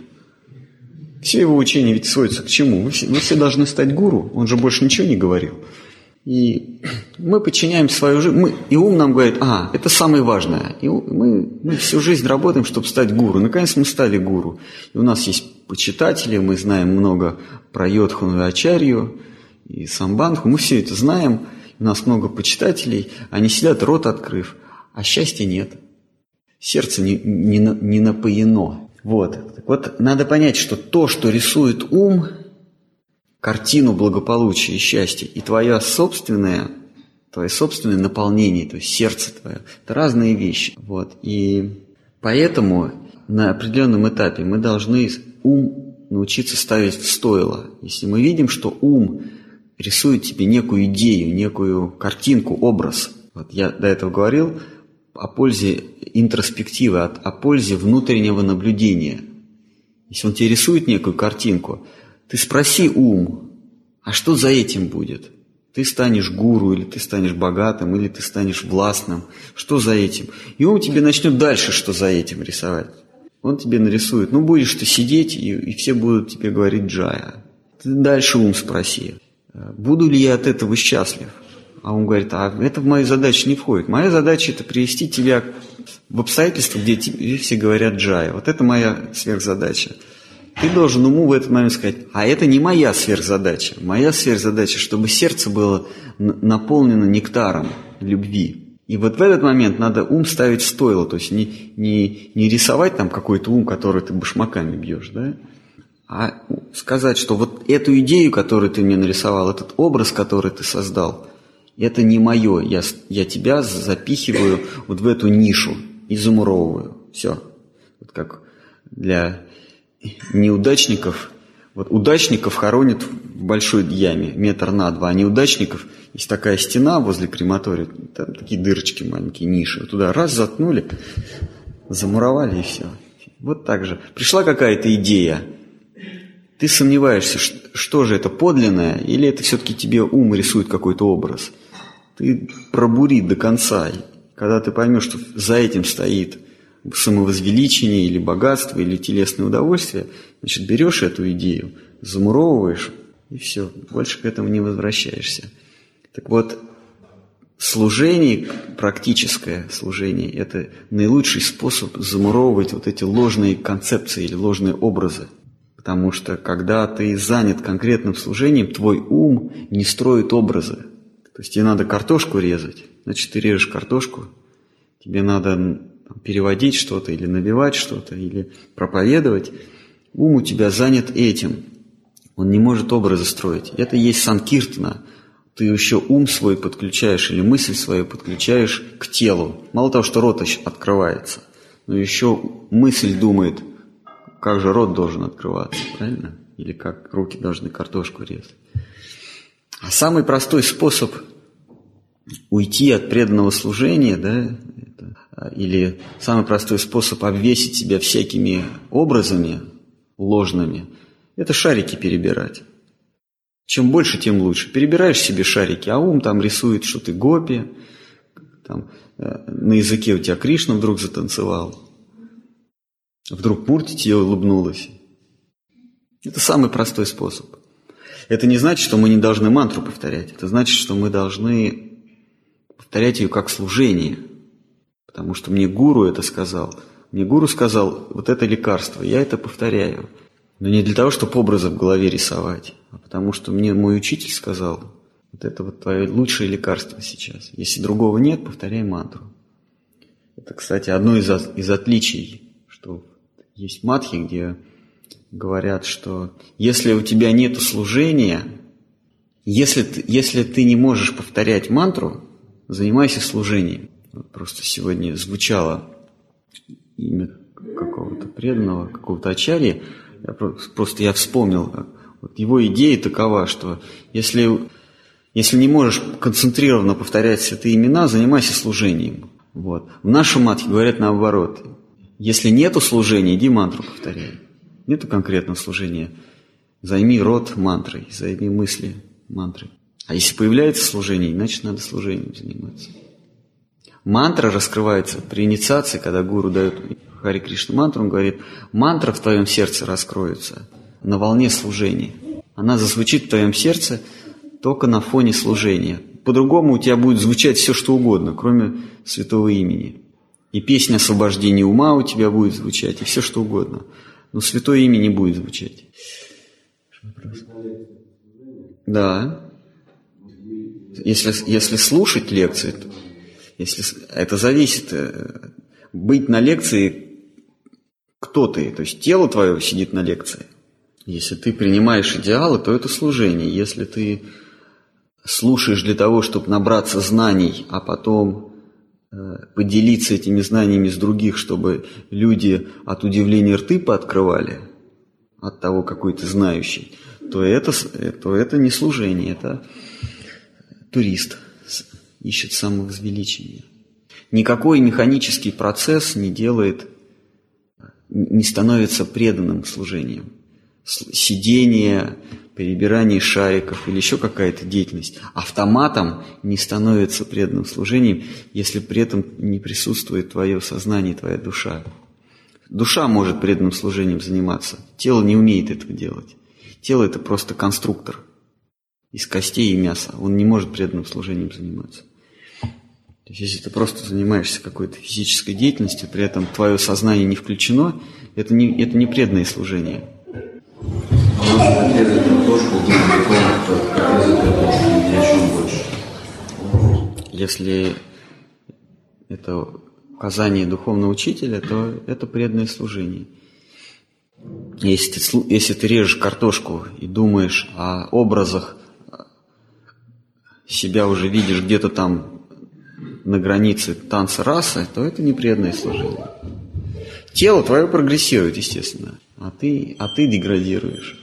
Все его учения ведь сводятся к чему? Вы все должны стать гуру. Он же больше ничего не говорил. И мы подчиняем свою жизнь. И ум нам говорит, это самое важное. И мы всю жизнь работаем, чтобы стать гуру. Наконец мы стали гуру. И у нас есть почитатели, мы знаем много про Йодхану и Ачарью, и Самбандху. Мы все это знаем. У нас много почитателей. Они сидят, рот открыв. А счастья нет. Сердце не напоено. Вот надо понять, что то, что рисует ум, картину благополучия и счастья, и твое собственное наполнение, то есть сердце твое, это разные вещи. И поэтому на определенном этапе мы должны ум научиться ставить в стойло. Если мы видим, что ум рисует тебе некую идею, некую картинку, образ. Я до этого говорил о пользе интроспективы, о пользе внутреннего наблюдения. Если он тебе рисует некую картинку, ты спроси ум, а что за этим будет? Ты станешь гуру, или ты станешь богатым, или ты станешь властным. Что за этим? И ум тебе начнет дальше, что за этим рисовать. Он тебе нарисует. Будешь ты сидеть, и все будут тебе говорить джая. Ты дальше ум спроси. Буду ли я от этого счастлив? А он говорит, это в мою задачу не входит. Моя задача – это привести тебя в обстоятельства, где тебе все говорят джая. Вот это моя сверхзадача. Ты должен уму в этот момент сказать, это не моя сверхзадача. Моя сверхзадача, чтобы сердце было наполнено нектаром любви. И вот в этот момент надо ум ставить в стойло. То есть не рисовать там какой-то ум, который ты башмаками бьешь, да? А сказать, что вот эту идею, которую ты мне нарисовал, этот образ, который ты создал, это не мое. Я тебя запихиваю вот в эту нишу и замуровываю. Все. Вот как для неудачников. Вот удачников хоронят в большой яме, 1 метр на 2, а неудачников есть такая стена возле крематория, там такие дырочки маленькие, ниши. Вот туда раз заткнули, замуровали и все. Вот так же. Пришла какая-то идея, ты сомневаешься, что же это, подлинное, или это все-таки тебе ум рисует какой-то образ. Ты пробури до конца. И когда ты поймешь, что за этим стоит самовозвеличение или богатство, или телесное удовольствие, значит, берешь эту идею, замуровываешь, и все, больше к этому не возвращаешься. Так вот, служение, практическое служение, это наилучший способ замуровывать вот эти ложные концепции или ложные образы. Потому что, когда ты занят конкретным служением, твой ум не строит образы. То есть тебе надо картошку резать, значит, ты режешь картошку, тебе надо переводить что-то или набивать что-то, или проповедовать. Ум у тебя занят этим. Он не может образы строить. Это и есть санкиртана. Ты еще ум свой подключаешь или мысль свою подключаешь к телу. Мало того, что рот открывается, но еще мысль думает, как же рот должен открываться, правильно? Или как руки должны картошку резать. А самый простой способ уйти от преданного служения, да, или самый простой способ обвесить себя всякими образами ложными, это шарики перебирать. Чем больше, тем лучше. Перебираешь себе шарики, а ум там рисует, что ты гопи, там, на языке у тебя Кришна вдруг затанцевал, вдруг Мурти тебе улыбнулась. Это самый простой способ. Это не значит, что мы не должны мантру повторять. Это значит, что мы должны повторять ее как служение. Потому что мне гуру это сказал. Мне гуру сказал, вот это лекарство, я это повторяю. Но не для того, чтобы образы в голове рисовать, а потому что мне мой учитель сказал, вот это вот твое лучшее лекарство сейчас. Если другого нет, повторяй мантру. Это, кстати, одно из отличий, что есть матхи, где говорят, что если у тебя нет служения, если ты не можешь повторять мантру, занимайся служением. Вот просто сегодня звучало имя какого-то преданного, какого-то ачарьи. Я вспомнил, вот его идея такова, что если не можешь концентрированно повторять святые имена, занимайся служением. Вот. В нашем матхе говорят наоборот. Если нету служения, иди мантру повторяй. Нету конкретного служения, займи рот мантрой, займи мысли мантрой. А если появляется служение, значит надо служением заниматься. Мантра раскрывается при инициации, когда гуру дает Хари Кришна мантру, он говорит, мантра в твоем сердце раскроется на волне служения. Она зазвучит в твоем сердце только на фоне служения. По-другому у тебя будет звучать все, что угодно, кроме святого имени. И песня освобождения ума у тебя будет звучать, и все, что угодно. Но святое имя не будет звучать. Да. Если слушать лекции, это зависит. Быть на лекции, кто ты? То есть тело твое сидит на лекции. Если ты принимаешь идеалы, то это служение. Если ты слушаешь для того, чтобы набраться знаний, а потом поделиться этими знаниями с других, чтобы люди от удивления рты пооткрывали, от того, какой ты знающий, то это не служение, это турист, ищет самовозвеличения. Никакой механический процесс не становится преданным служением. Сидение, перебирание шариков или еще какая-то деятельность автоматом не становится преданным служением, если при этом не присутствует твое сознание, твоя душа. Душа может преданным служением заниматься, тело не умеет этого делать. Тело – это просто конструктор из костей и мяса, он не может преданным служением заниматься. То есть, если ты просто занимаешься какой-то физической деятельностью, при этом твое сознание не включено, это не преданное служение. Если это указание духовного учителя, то это преданное служение. Если ты режешь картошку и думаешь о образах, себя уже видишь где-то там на границе танца расы, то это не преданное служение. Тело твое прогрессирует, естественно, а ты деградируешь.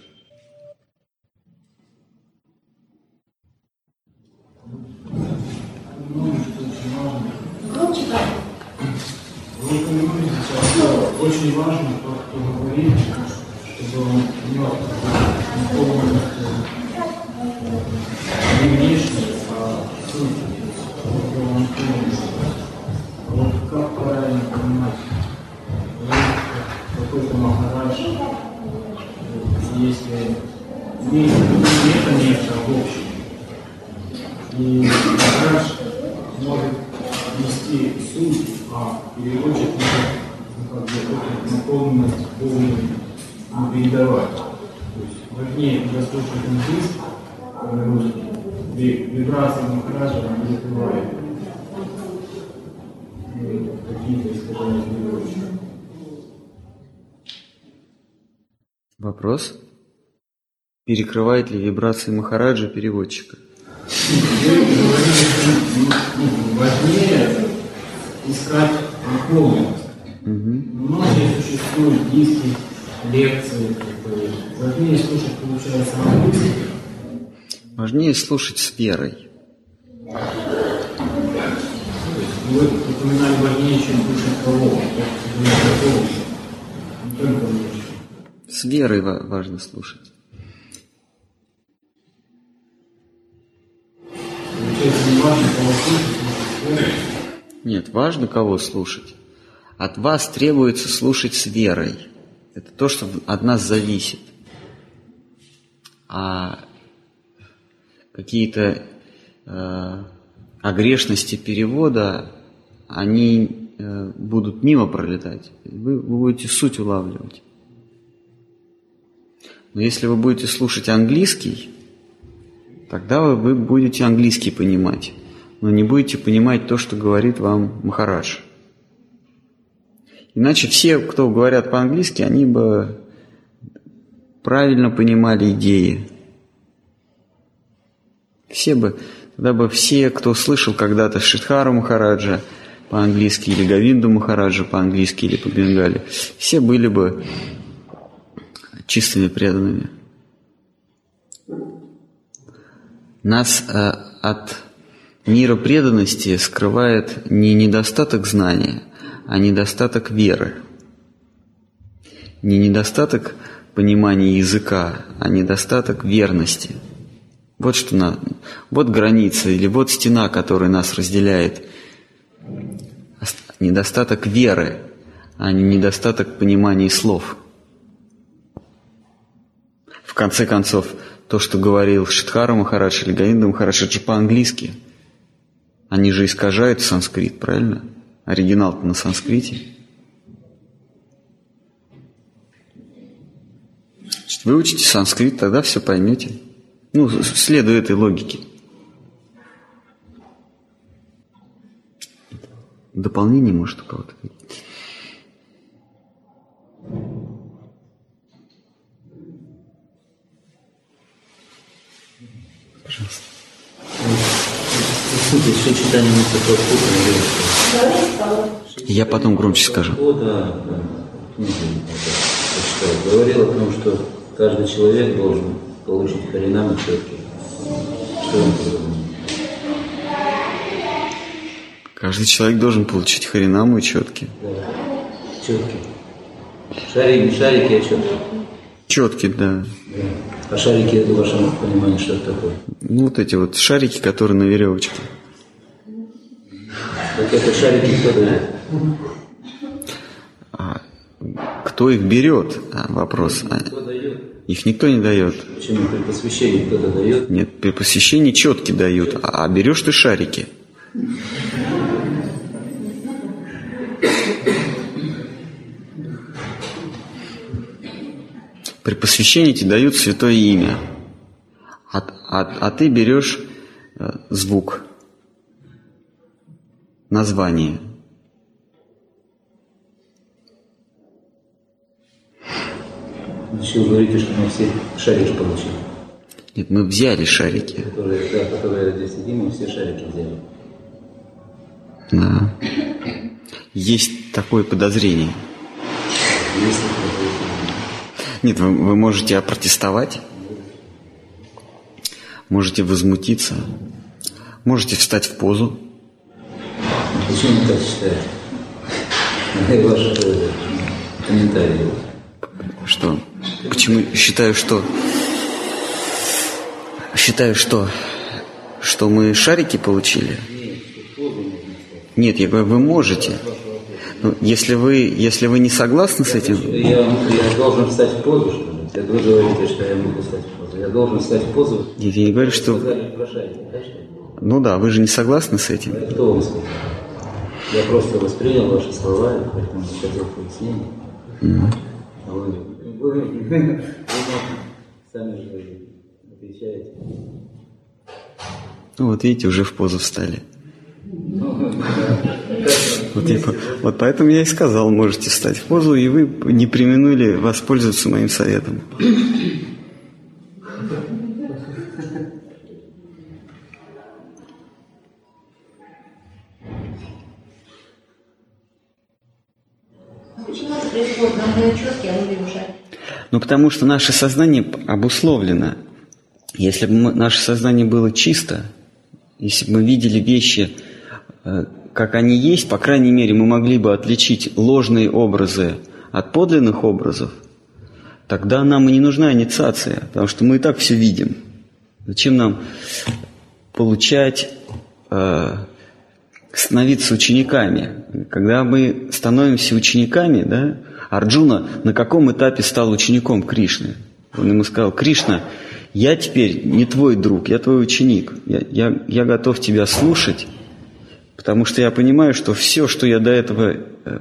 Очень важно то, кто говорит, чтобы он имел полностью не внешне, а суть, чтобы он понял. Вот как правильно понимать, какой-то махарадж, если это нечто общее. И махарадж может нести суть, а переводчик может наполненность полную не передавать. То есть важнее дослушать английский, вибрации махараджа не закрывает какие-то искажения переводчика. Вопрос. Перекрывает ли вибрации махараджа переводчика? Важнее искать наполненность. Многие существуют диски, лекции. Важнее слушать, получается, английский. Важнее слушать с верой. Вы упоминали важнее, чем слушать кого. Не только внешне. С верой важно слушать. Получается, не важно, кого слушать. Нет, важно, кого слушать. От вас требуется слушать с верой. Это то, что от нас зависит. А какие-то огрешности перевода, они будут мимо пролетать. Вы будете суть улавливать. Но если вы будете слушать английский, тогда вы будете английский понимать, но не будете понимать то, что говорит вам Махарадж. Иначе все, кто говорят по-английски, они бы правильно понимали идеи. Тогда бы все, кто слышал когда-то Шридхара Махараджа по-английски, или Говинду Махараджа по-английски, или по-бенгали, все были бы чистыми преданными. Нас от мира преданности скрывает не недостаток знания, а недостаток веры. Не недостаток понимания языка, а недостаток верности. Вот что надо. Вот граница или вот стена, которая нас разделяет. Недостаток веры, а не недостаток понимания слов. В конце концов, то, что говорил Шридхара Махарадж или Говинда Махарадж, это же по-английски. Они же искажают санскрит, правильно? Оригинал-то на санскрите. Значит, вы учите санскрит, тогда все поймете. Ну, следуя этой логике. Дополнение, может, у кого-то? Пожалуйста. Все читание Я потом громче скажу. Говорил о том, что каждый человек должен получить харинамы четкие. Что он говорит? Каждый человек должен получить харинаму и четкие. Да, четкие. Шарики, а четкие. Четкие, да. А шарики, это в вашем понимании, что это такое? Ну, вот эти вот шарики, которые на веревочке. Так это шарики кто дает? Кто их берет? Вопрос. Кто дает? Их никто не дает. Почему? При посвящении кто-то дает? Нет, при посвящении четкие дают, а берешь ты шарики. При посвящении тебе дают святое имя, а ты берешь звук, название. Вы говорите, что мы все шарики получили. Нет, мы взяли шарики. Которые здесь сидим, мы все шарики взяли. Да. Есть такое подозрение. Есть. Нет, вы можете опротестовать, можете возмутиться, можете встать в позу. Почему вы так считаете? Ваши комментарии. Что? Почему считаю, что мы шарики получили? Нет, я говорю, вы можете. Но если вы не согласны с этим... Я должен встать в позу, что ли? Вы говорите, что я могу встать в позу. Я должен встать в позу. Нет, я не говорю, что... Ну да, вы же не согласны с этим. Кто вам сказал? Я просто воспринял ваши слова, и поэтому хотел пояснения. А вы сами же отвечаете. Ну вот видите, уже в позу встали. Вот поэтому я и сказал, можете встать в позу, и вы не преминули воспользоваться моим советом. Почему это происходит? Нам дают четкие, а мы видим шарики. Ну, потому что наше сознание обусловлено. Если бы наше сознание было чисто, если бы мы видели вещи, как они есть, по крайней мере, мы могли бы отличить ложные образы от подлинных образов, тогда нам и не нужна инициация, потому что мы и так все видим. Зачем нам становиться учениками? Когда мы становимся учениками, да, Арджуна на каком этапе стал учеником Кришны? Он ему сказал: Кришна, я теперь не твой друг, я твой ученик. Я готов тебя слушать, потому что я понимаю, что все, что я до этого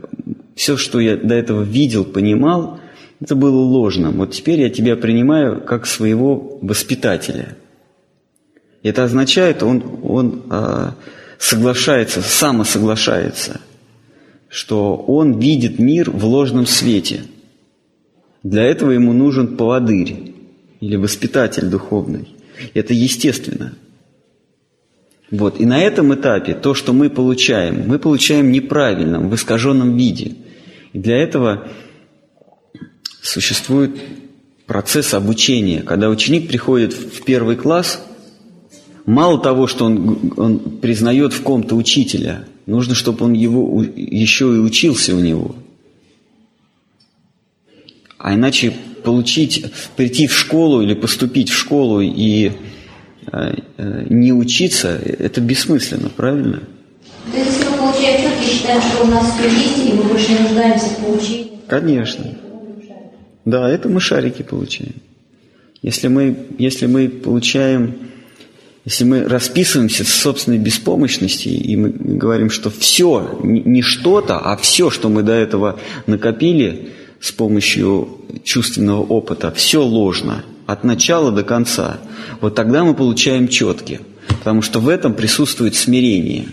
видел, понимал, это было ложным. Вот теперь я тебя принимаю как своего воспитателя. Это означает, он соглашается, самосоглашается, что он видит мир в ложном свете. Для этого ему нужен поводырь или воспитатель духовный. Это естественно. Вот. И на этом этапе то, что мы получаем неправильно, в искаженном виде. И для этого существует процесс обучения. Когда ученик приходит в первый класс, мало того, что он признает в ком-то учителя, нужно, чтобы он его еще и учился у него. А иначе прийти в школу или поступить в школу и не учиться, это бессмысленно, правильно? То есть, если мы получаем четко и считаем, что у нас все есть, и мы больше не нуждаемся в поучении? Конечно. Да, это мы шарики получаем. Если мы расписываемся в собственной беспомощности, и мы говорим, что все, не что-то, а все, что мы до этого накопили с помощью чувственного опыта, все ложно, от начала до конца, вот тогда мы получаем четки, потому что в этом присутствует смирение.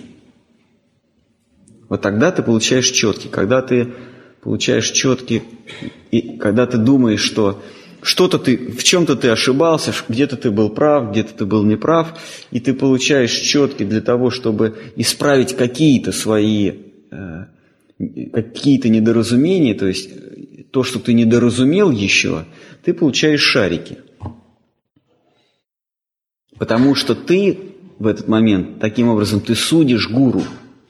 Вот тогда ты получаешь четки. Когда ты получаешь четки, и когда ты думаешь, что в чем-то ты ошибался, где-то ты был прав, где-то ты был неправ, и ты получаешь четки для того, чтобы исправить какие-то недоразумения, то есть то, что ты недоразумел еще, ты получаешь шарики. Потому что ты в этот момент, таким образом, ты судишь гуру.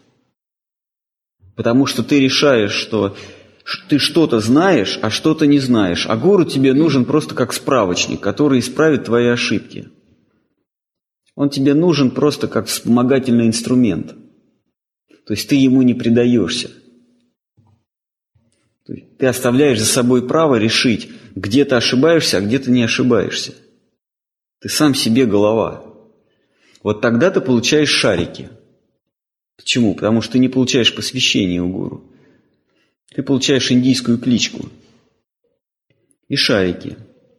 Потому что ты решаешь, что ты что-то знаешь, а что-то не знаешь. А гуру тебе нужен просто как справочник, который исправит твои ошибки. Он тебе нужен просто как вспомогательный инструмент. То есть ты ему не предаешься. Ты оставляешь за собой право решить, где ты ошибаешься, а где ты не ошибаешься. Ты сам себе голова. Вот тогда ты получаешь шарики. Почему? Потому что ты не получаешь посвящения у гуру. Ты получаешь индийскую кличку и шарики.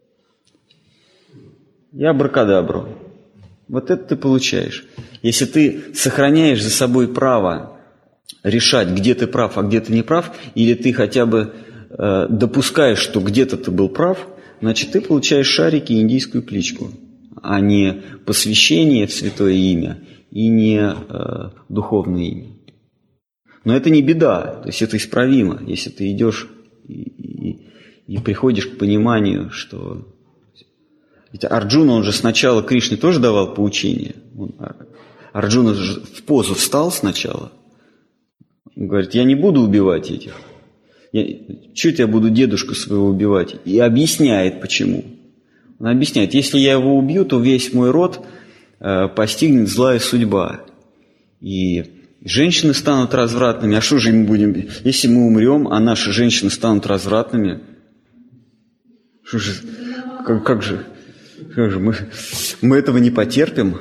И абракадабру. Вот это ты получаешь. Если ты сохраняешь за собой право решать, где ты прав, а где ты не прав, или ты хотя бы допускаешь, что где-то ты был прав, значит, ты получаешь шарики и индийскую кличку, а не посвящение в святое имя и не духовное имя. Но это не беда, то есть это исправимо, если ты идешь и приходишь к пониманию, что... Ведь Арджуна, он же сначала Кришне тоже давал поучение. Арджуна же в позу встал сначала. Он говорит: я не буду убивать этих. Чего я буду дедушку своего убивать? И объясняет, почему. Он объясняет, если я его убью, то весь мой род постигнет злая судьба. И женщины станут развратными. А что же мы будем? Если мы умрем, а наши женщины станут развратными, что же, как же мы этого не потерпим?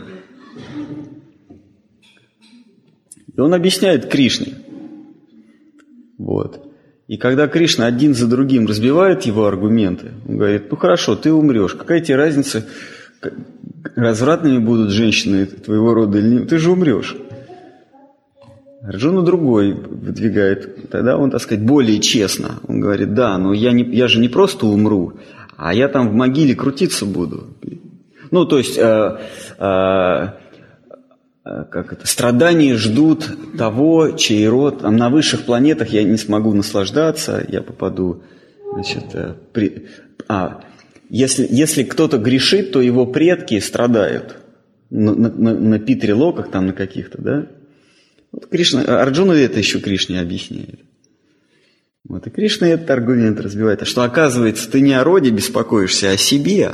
И он объясняет Кришне. Вот. И когда Кришна один за другим разбивает его аргументы, он говорит, ну хорошо, ты умрешь, какая тебе разница, развратными будут женщины твоего рода или нет, ты же умрешь. Арджуна другой выдвигает, тогда он, так сказать, более честно. Он говорит, да, но я же не просто умру, а я там в могиле крутиться буду. Ну, то есть, страдания ждут того, чей род, там, на высших планетах я не смогу наслаждаться, я попаду, значит, если кто-то грешит, то его предки страдают на Питри-локах, там, на каких-то, да? Вот Арджуна это еще Кришне объясняет. Вот, и Кришна этот аргумент разбивает. А что, оказывается, ты не о роде беспокоишься, а о себе.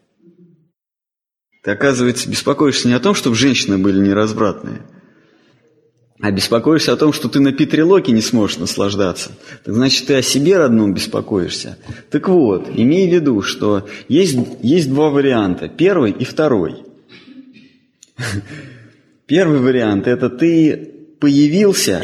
Ты, оказывается, беспокоишься не о том, чтобы женщины были неразвратные, а беспокоишься о том, что ты на Питри-локе не сможешь наслаждаться. Так значит, ты о себе родном беспокоишься. Так вот, имей в виду, что есть два варианта. Первый и второй. Первый вариант – это ты появился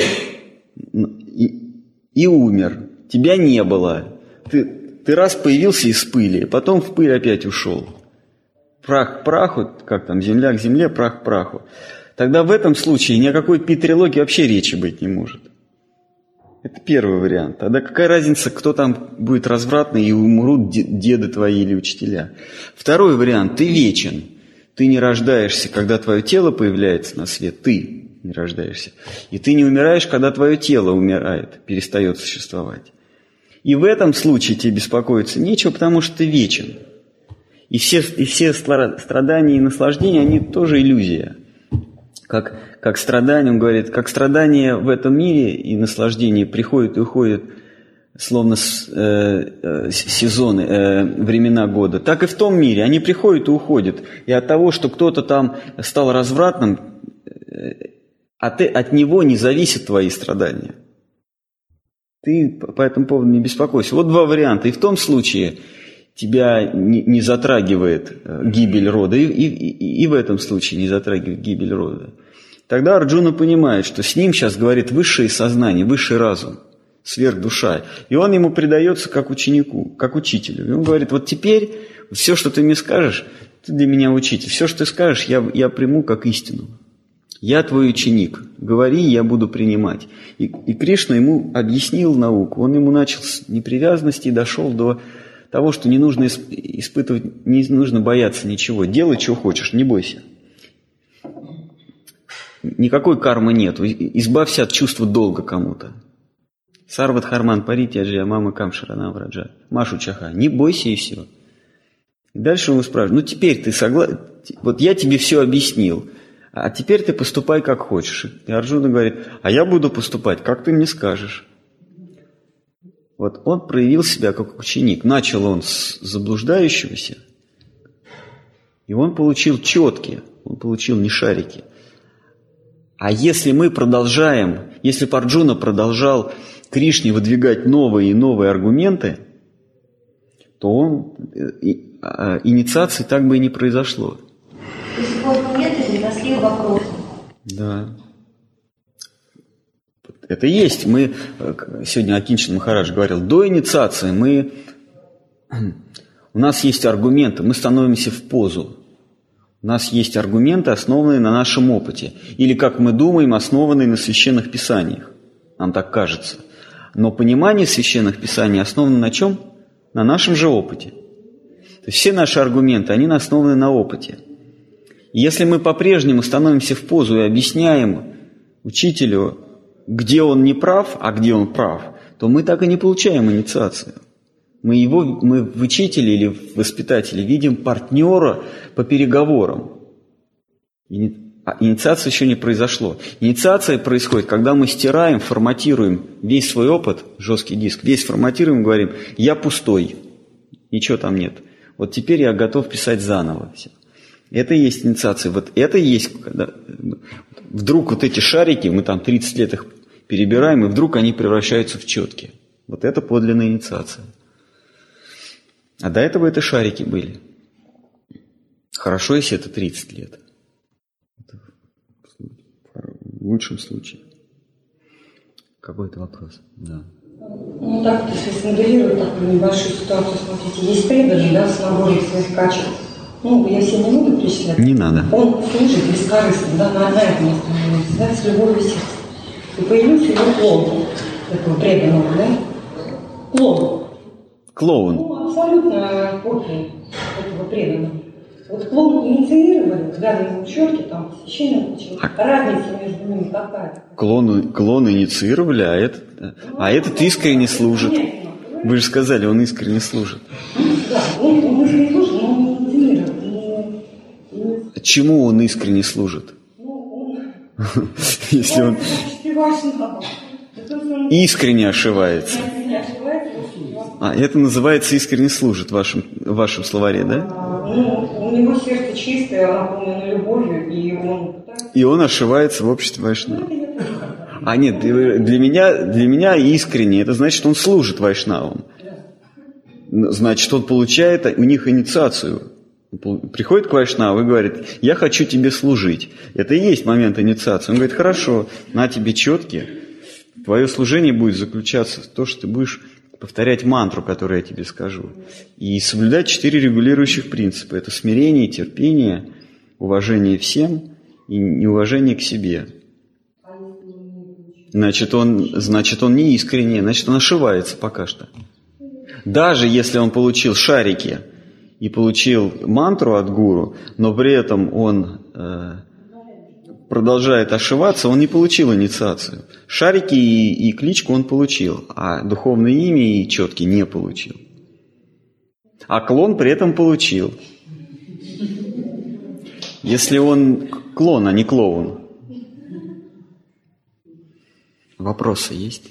и умер. Тебя не было. Ты раз появился из пыли, потом в пыль опять ушел. Прах к праху, как там, земля к земле, прах к праху. Тогда в этом случае ни о какой Питри-локе вообще речи быть не может. Это первый вариант. Тогда какая разница, кто там будет развратный и умрут деды твои или учителя. Второй вариант – ты вечен. Ты не рождаешься, когда твое тело появляется на свет. Ты не рождаешься. И ты не умираешь, когда твое тело умирает, перестает существовать. И в этом случае тебе беспокоиться нечего, потому что ты вечен. И все страдания и наслаждения, они тоже иллюзия. Как страдания, он говорит, как страдания в этом мире и наслаждения приходят и уходят, словно сезоны, времена года, так и в том мире. Они приходят и уходят. И от того, что кто-то там стал развратным, от него не зависят твои страдания. Ты по этому поводу не беспокойся. Вот два варианта. И в том случае тебя не затрагивает гибель рода, и в этом случае не затрагивает гибель рода. Тогда Арджуна понимает, что с ним сейчас говорит высшее сознание, высший разум, сверхдуша. И он ему предается как ученику, как учителю. И он говорит, вот теперь все, что ты мне скажешь, ты для меня учитель. Все, что ты скажешь, я приму как истину. Я твой ученик. Говори, я буду принимать. И Кришна ему объяснил науку. Он ему начал с непривязанности и дошел до того, что не нужно испытывать, не нужно бояться ничего. Делай, что хочешь, не бойся. Никакой кармы нет. Избавься от чувства долга кому-то. Сарвадхарман паритяджи, мама камшарана враджа. Машу чаха. Не бойся и все. И дальше он спрашивает, теперь ты согласен? Вот я тебе все объяснил, а теперь ты поступай как хочешь. И Арджуна говорит, а я буду поступать, как ты мне скажешь. Вот он проявил себя как ученик. Начал он с заблуждающегося, и он получил четкие, он получил не шарики. А если мы продолжаем, если бы Арджуна продолжал Кришне выдвигать новые и новые аргументы, то инициации так бы и не произошло. То есть по аргументу переросли вопросы. Да. Это есть. Мы, сегодня Акинчан Махарадж говорил, до инициации у нас есть аргументы, мы становимся в позу. У нас есть аргументы, основанные на нашем опыте. Или, как мы думаем, основанные на священных писаниях. Нам так кажется. Но понимание священных писаний основано на чем? На нашем же опыте. То есть все наши аргументы, они основаны на опыте. И если мы по-прежнему становимся в позу и объясняем учителю, где он не прав, а где он прав, то мы так и не получаем инициацию. Мы в учителе или в воспитателе видим партнера по переговорам. И А инициация еще не произошло. Инициация происходит, когда мы стираем, форматируем весь свой опыт, жесткий диск, весь форматируем и говорим: я пустой, ничего там нет. Вот теперь я готов писать заново все. Это и есть инициация. Вот это и есть, когда вдруг вот эти шарики, мы там 30 лет их перебираем, и вдруг они превращаются в четкие. Вот это подлинная инициация. А до этого это шарики были. Хорошо, если это 30 лет. Это в лучшем случае. Какой-то вопрос? Да. Ну так, если смоделировать такую небольшую ситуацию, смотрите, есть преданный, да, с набором своих качеств. Ну, я все не буду перечислять. Не надо. Он служит бескорыстно, да, на этом остановился, да, с любовью сердца. И появился его клоун, такого преданного, да? Клоун. Клоун. Ну, абсолютно копия этого преданного. Вот клоун инициировали, когда на учетке, там, священник учил, разница между ними какая-то. Клон инициировали, а этот искренне служит. Вы же сказали, он искренне служит. Да, он искренне служит, но он не инициировал. Чему он искренне служит? Если он искренне ошибается. А это называется искренне служит в вашем словаре, да? Ну, у него сердце чистое, наполнено любовью, и он ошибается в обществе вайшнавов. А нет, для меня искренне, это значит, что он служит вайшнавам. Значит, он получает у них инициацию. Приходит к вайшнаву и говорит: я хочу тебе служить. Это и есть момент инициации. Он говорит: хорошо, на тебе четкие. Твое служение будет заключаться в том, что ты будешь повторять мантру, которую я тебе скажу, и соблюдать 4 регулирующих принципа. Это смирение, терпение, уважение всем и неуважение к себе. Значит, он не искренне, значит, он ошибается пока что. Даже если он получил шарики и получил мантру от гуру, но при этом он продолжает ошибаться, он не получил инициацию. Шарики и кличку он получил, а духовное имя и четки не получил. А клон при этом получил. Если он клон, а не клоун. Вопросы есть?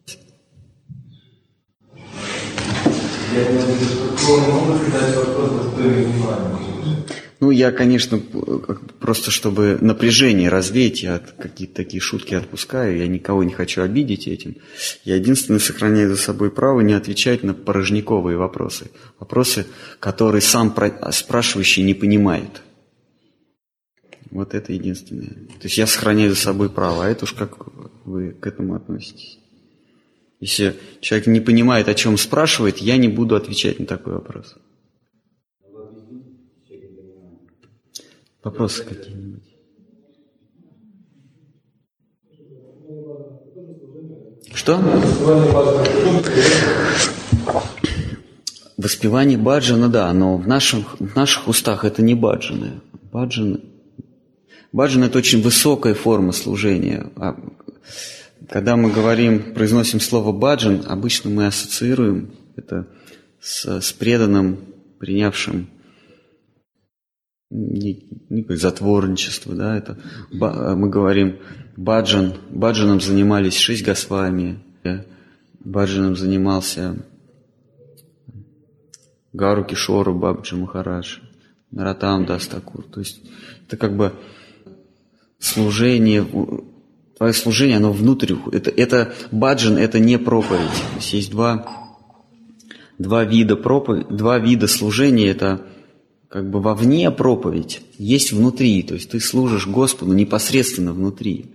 Я не знаю, что клоны могут задать вопрос достойный внимания. Ну, я, конечно, просто чтобы напряжение развеять, я какие-то такие шутки отпускаю, я никого не хочу обидеть этим. Я единственное сохраняю за собой право не отвечать на порожниковые вопросы. Вопросы, которые сам спрашивающий не понимает. Вот это единственное. То есть я сохраняю за собой право, а это уж как вы к этому относитесь. Если человек не понимает, о чем спрашивает, я не буду отвечать на такой вопрос. Вопросы какие-нибудь? Что? Воспевание баджана, да, но в наших устах это не баджаны. Баджан – это очень высокая форма служения. Когда мы произносим слово баджан, обычно мы ассоциируем это с преданным, принявшим некое затворничество, да, это мы говорим баджаном занимались 6 Госвами, баджаном занимался Гару Кишору Бабджи Махарадж, Наратам Дас Такур. То есть это как бы служение, твое служение, оно внутрь. Это баджан, это не проповедь. То есть есть два вида служения. Это как бы вовне проповедь, есть внутри. То есть ты служишь Господу непосредственно внутри.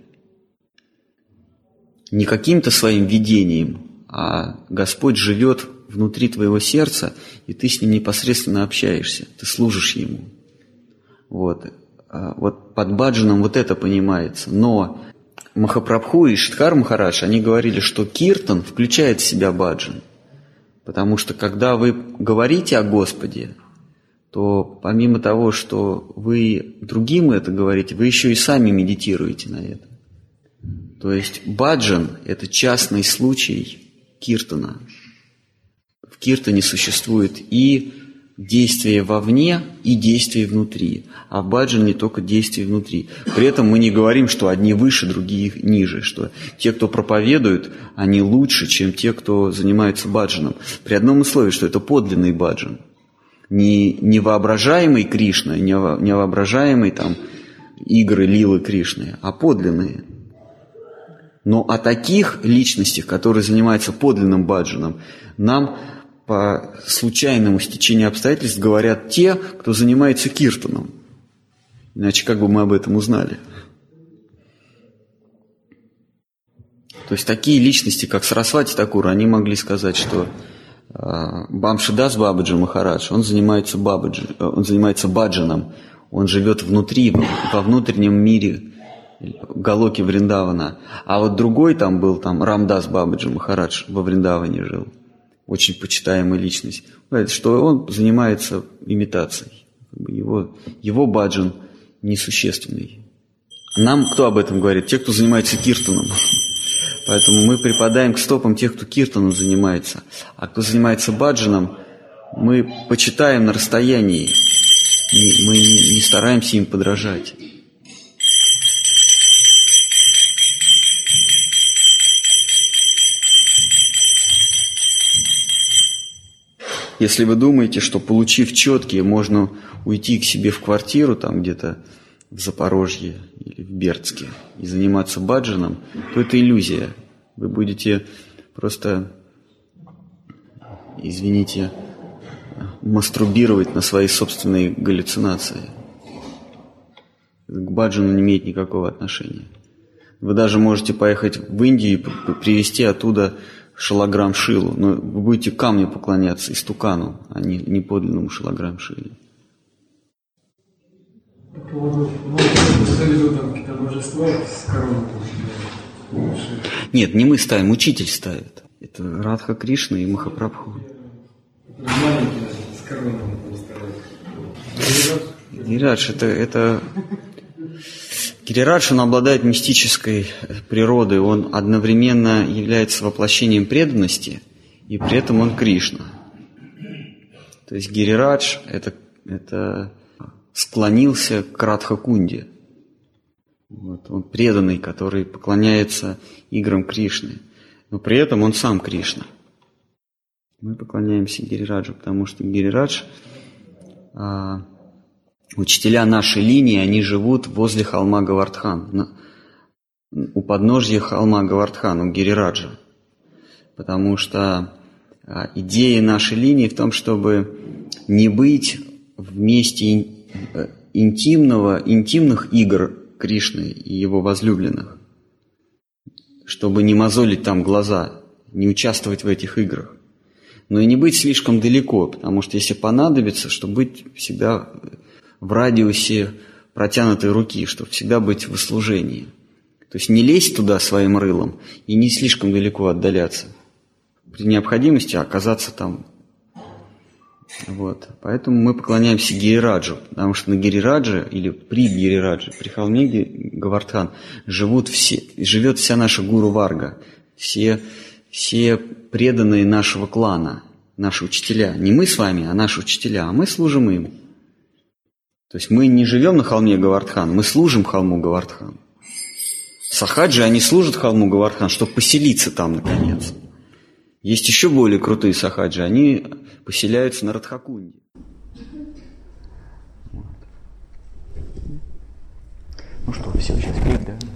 Не каким-то своим видением, а Господь живет внутри твоего сердца, и ты с Ним непосредственно общаешься. Ты служишь Ему. Вот под баджаном вот это понимается. Но Махапрабху и Шидхар Махарадж, они говорили, что киртан включает в себя баджан. Потому что когда вы говорите о Господе, то помимо того, что вы другим это говорите, вы еще и сами медитируете на это. То есть баджан – это частный случай киртана. В киртане существует и действие вовне и действие внутри. А в баджане только действие внутри. При этом мы не говорим, что одни выше, другие ниже, что те, кто проповедуют, они лучше, чем те, кто занимается баджаном. При одном условии, что это подлинный баджан. Не воображаемый Кришна, не воображаемый там игры лилы Кришны, а подлинные. Но о таких личностях, которые занимаются подлинным баджаном, нам по случайному стечению обстоятельств говорят те, кто занимается киртаном. Иначе как бы мы об этом узнали? То есть такие личности, как Сарасвати Такур, они могли сказать, что Бамшидас Бабаджи Махарадж, он занимается баджаном, он живет внутри, во внутреннем мире Галоки Вриндавана. А вот другой там был, Рамдас Бабаджи Махарадж во Вриндаване жил, очень почитаемая личность, что он занимается имитацией. Его баджан несущественный. Нам кто об этом говорит? Те, кто занимается киртаном. Поэтому мы припадаем к стопам тех, кто киртаном занимается. А кто занимается баджаном, мы почитаем на расстоянии. Мы не стараемся им подражать. Если вы думаете, что, получив четкие, можно уйти к себе в квартиру, там где-то в Запорожье или в Бердске, и заниматься баджаном, то это иллюзия. Вы будете просто, извините, мастурбировать на свои собственные галлюцинации. К баджану не имеет никакого отношения. Вы даже можете поехать в Индию и привезти оттуда шалаграм Шилу, но вы будете камню поклоняться, истукану, а не подлинному шалаграм Шиле. По поводу какие-то божества с короной. Нет, не мы ставим, учитель ставит. Это Радха Кришна и Махапрабху. Маленький с короной ставит. Гирирадж, это... Гирирадж, он обладает мистической природой, он одновременно является воплощением преданности, и при этом он Кришна. То есть Гирирадж это склонился к Радха-кунде. Вот, он преданный, который поклоняется играм Кришны, но при этом он сам Кришна. Мы поклоняемся Гирираджу, потому что Гирирадж... Учителя нашей линии, они живут возле холма Говардхан, у подножья холма Говардхан, у Гирираджа. Потому что идея нашей линии в том, чтобы не быть в месте интимных игр Кришны и его возлюбленных, чтобы не мозолить там глаза, не участвовать в этих играх. Но и не быть слишком далеко, потому что если понадобится, чтобы быть всегда в радиусе протянутой руки, чтобы всегда быть в служении. То есть не лезть туда своим рылом и не слишком далеко отдаляться. При необходимости оказаться там. Вот. Поэтому мы поклоняемся Гирираджу, потому что на Гирирадже или при Гирирадже, при холме Говардхан живет вся наша гуру Варга, все преданные нашего клана, наши учителя. Не мы с вами, а наши учителя, а мы служим им. То есть мы не живем на холме Говардхан, мы служим холму Говардхан. Сахаджи, они служат холму Говардхан, чтобы поселиться там, наконец. Есть еще более крутые сахаджи, они поселяются на Радхакунде. Ну что, все, сейчас пить, да?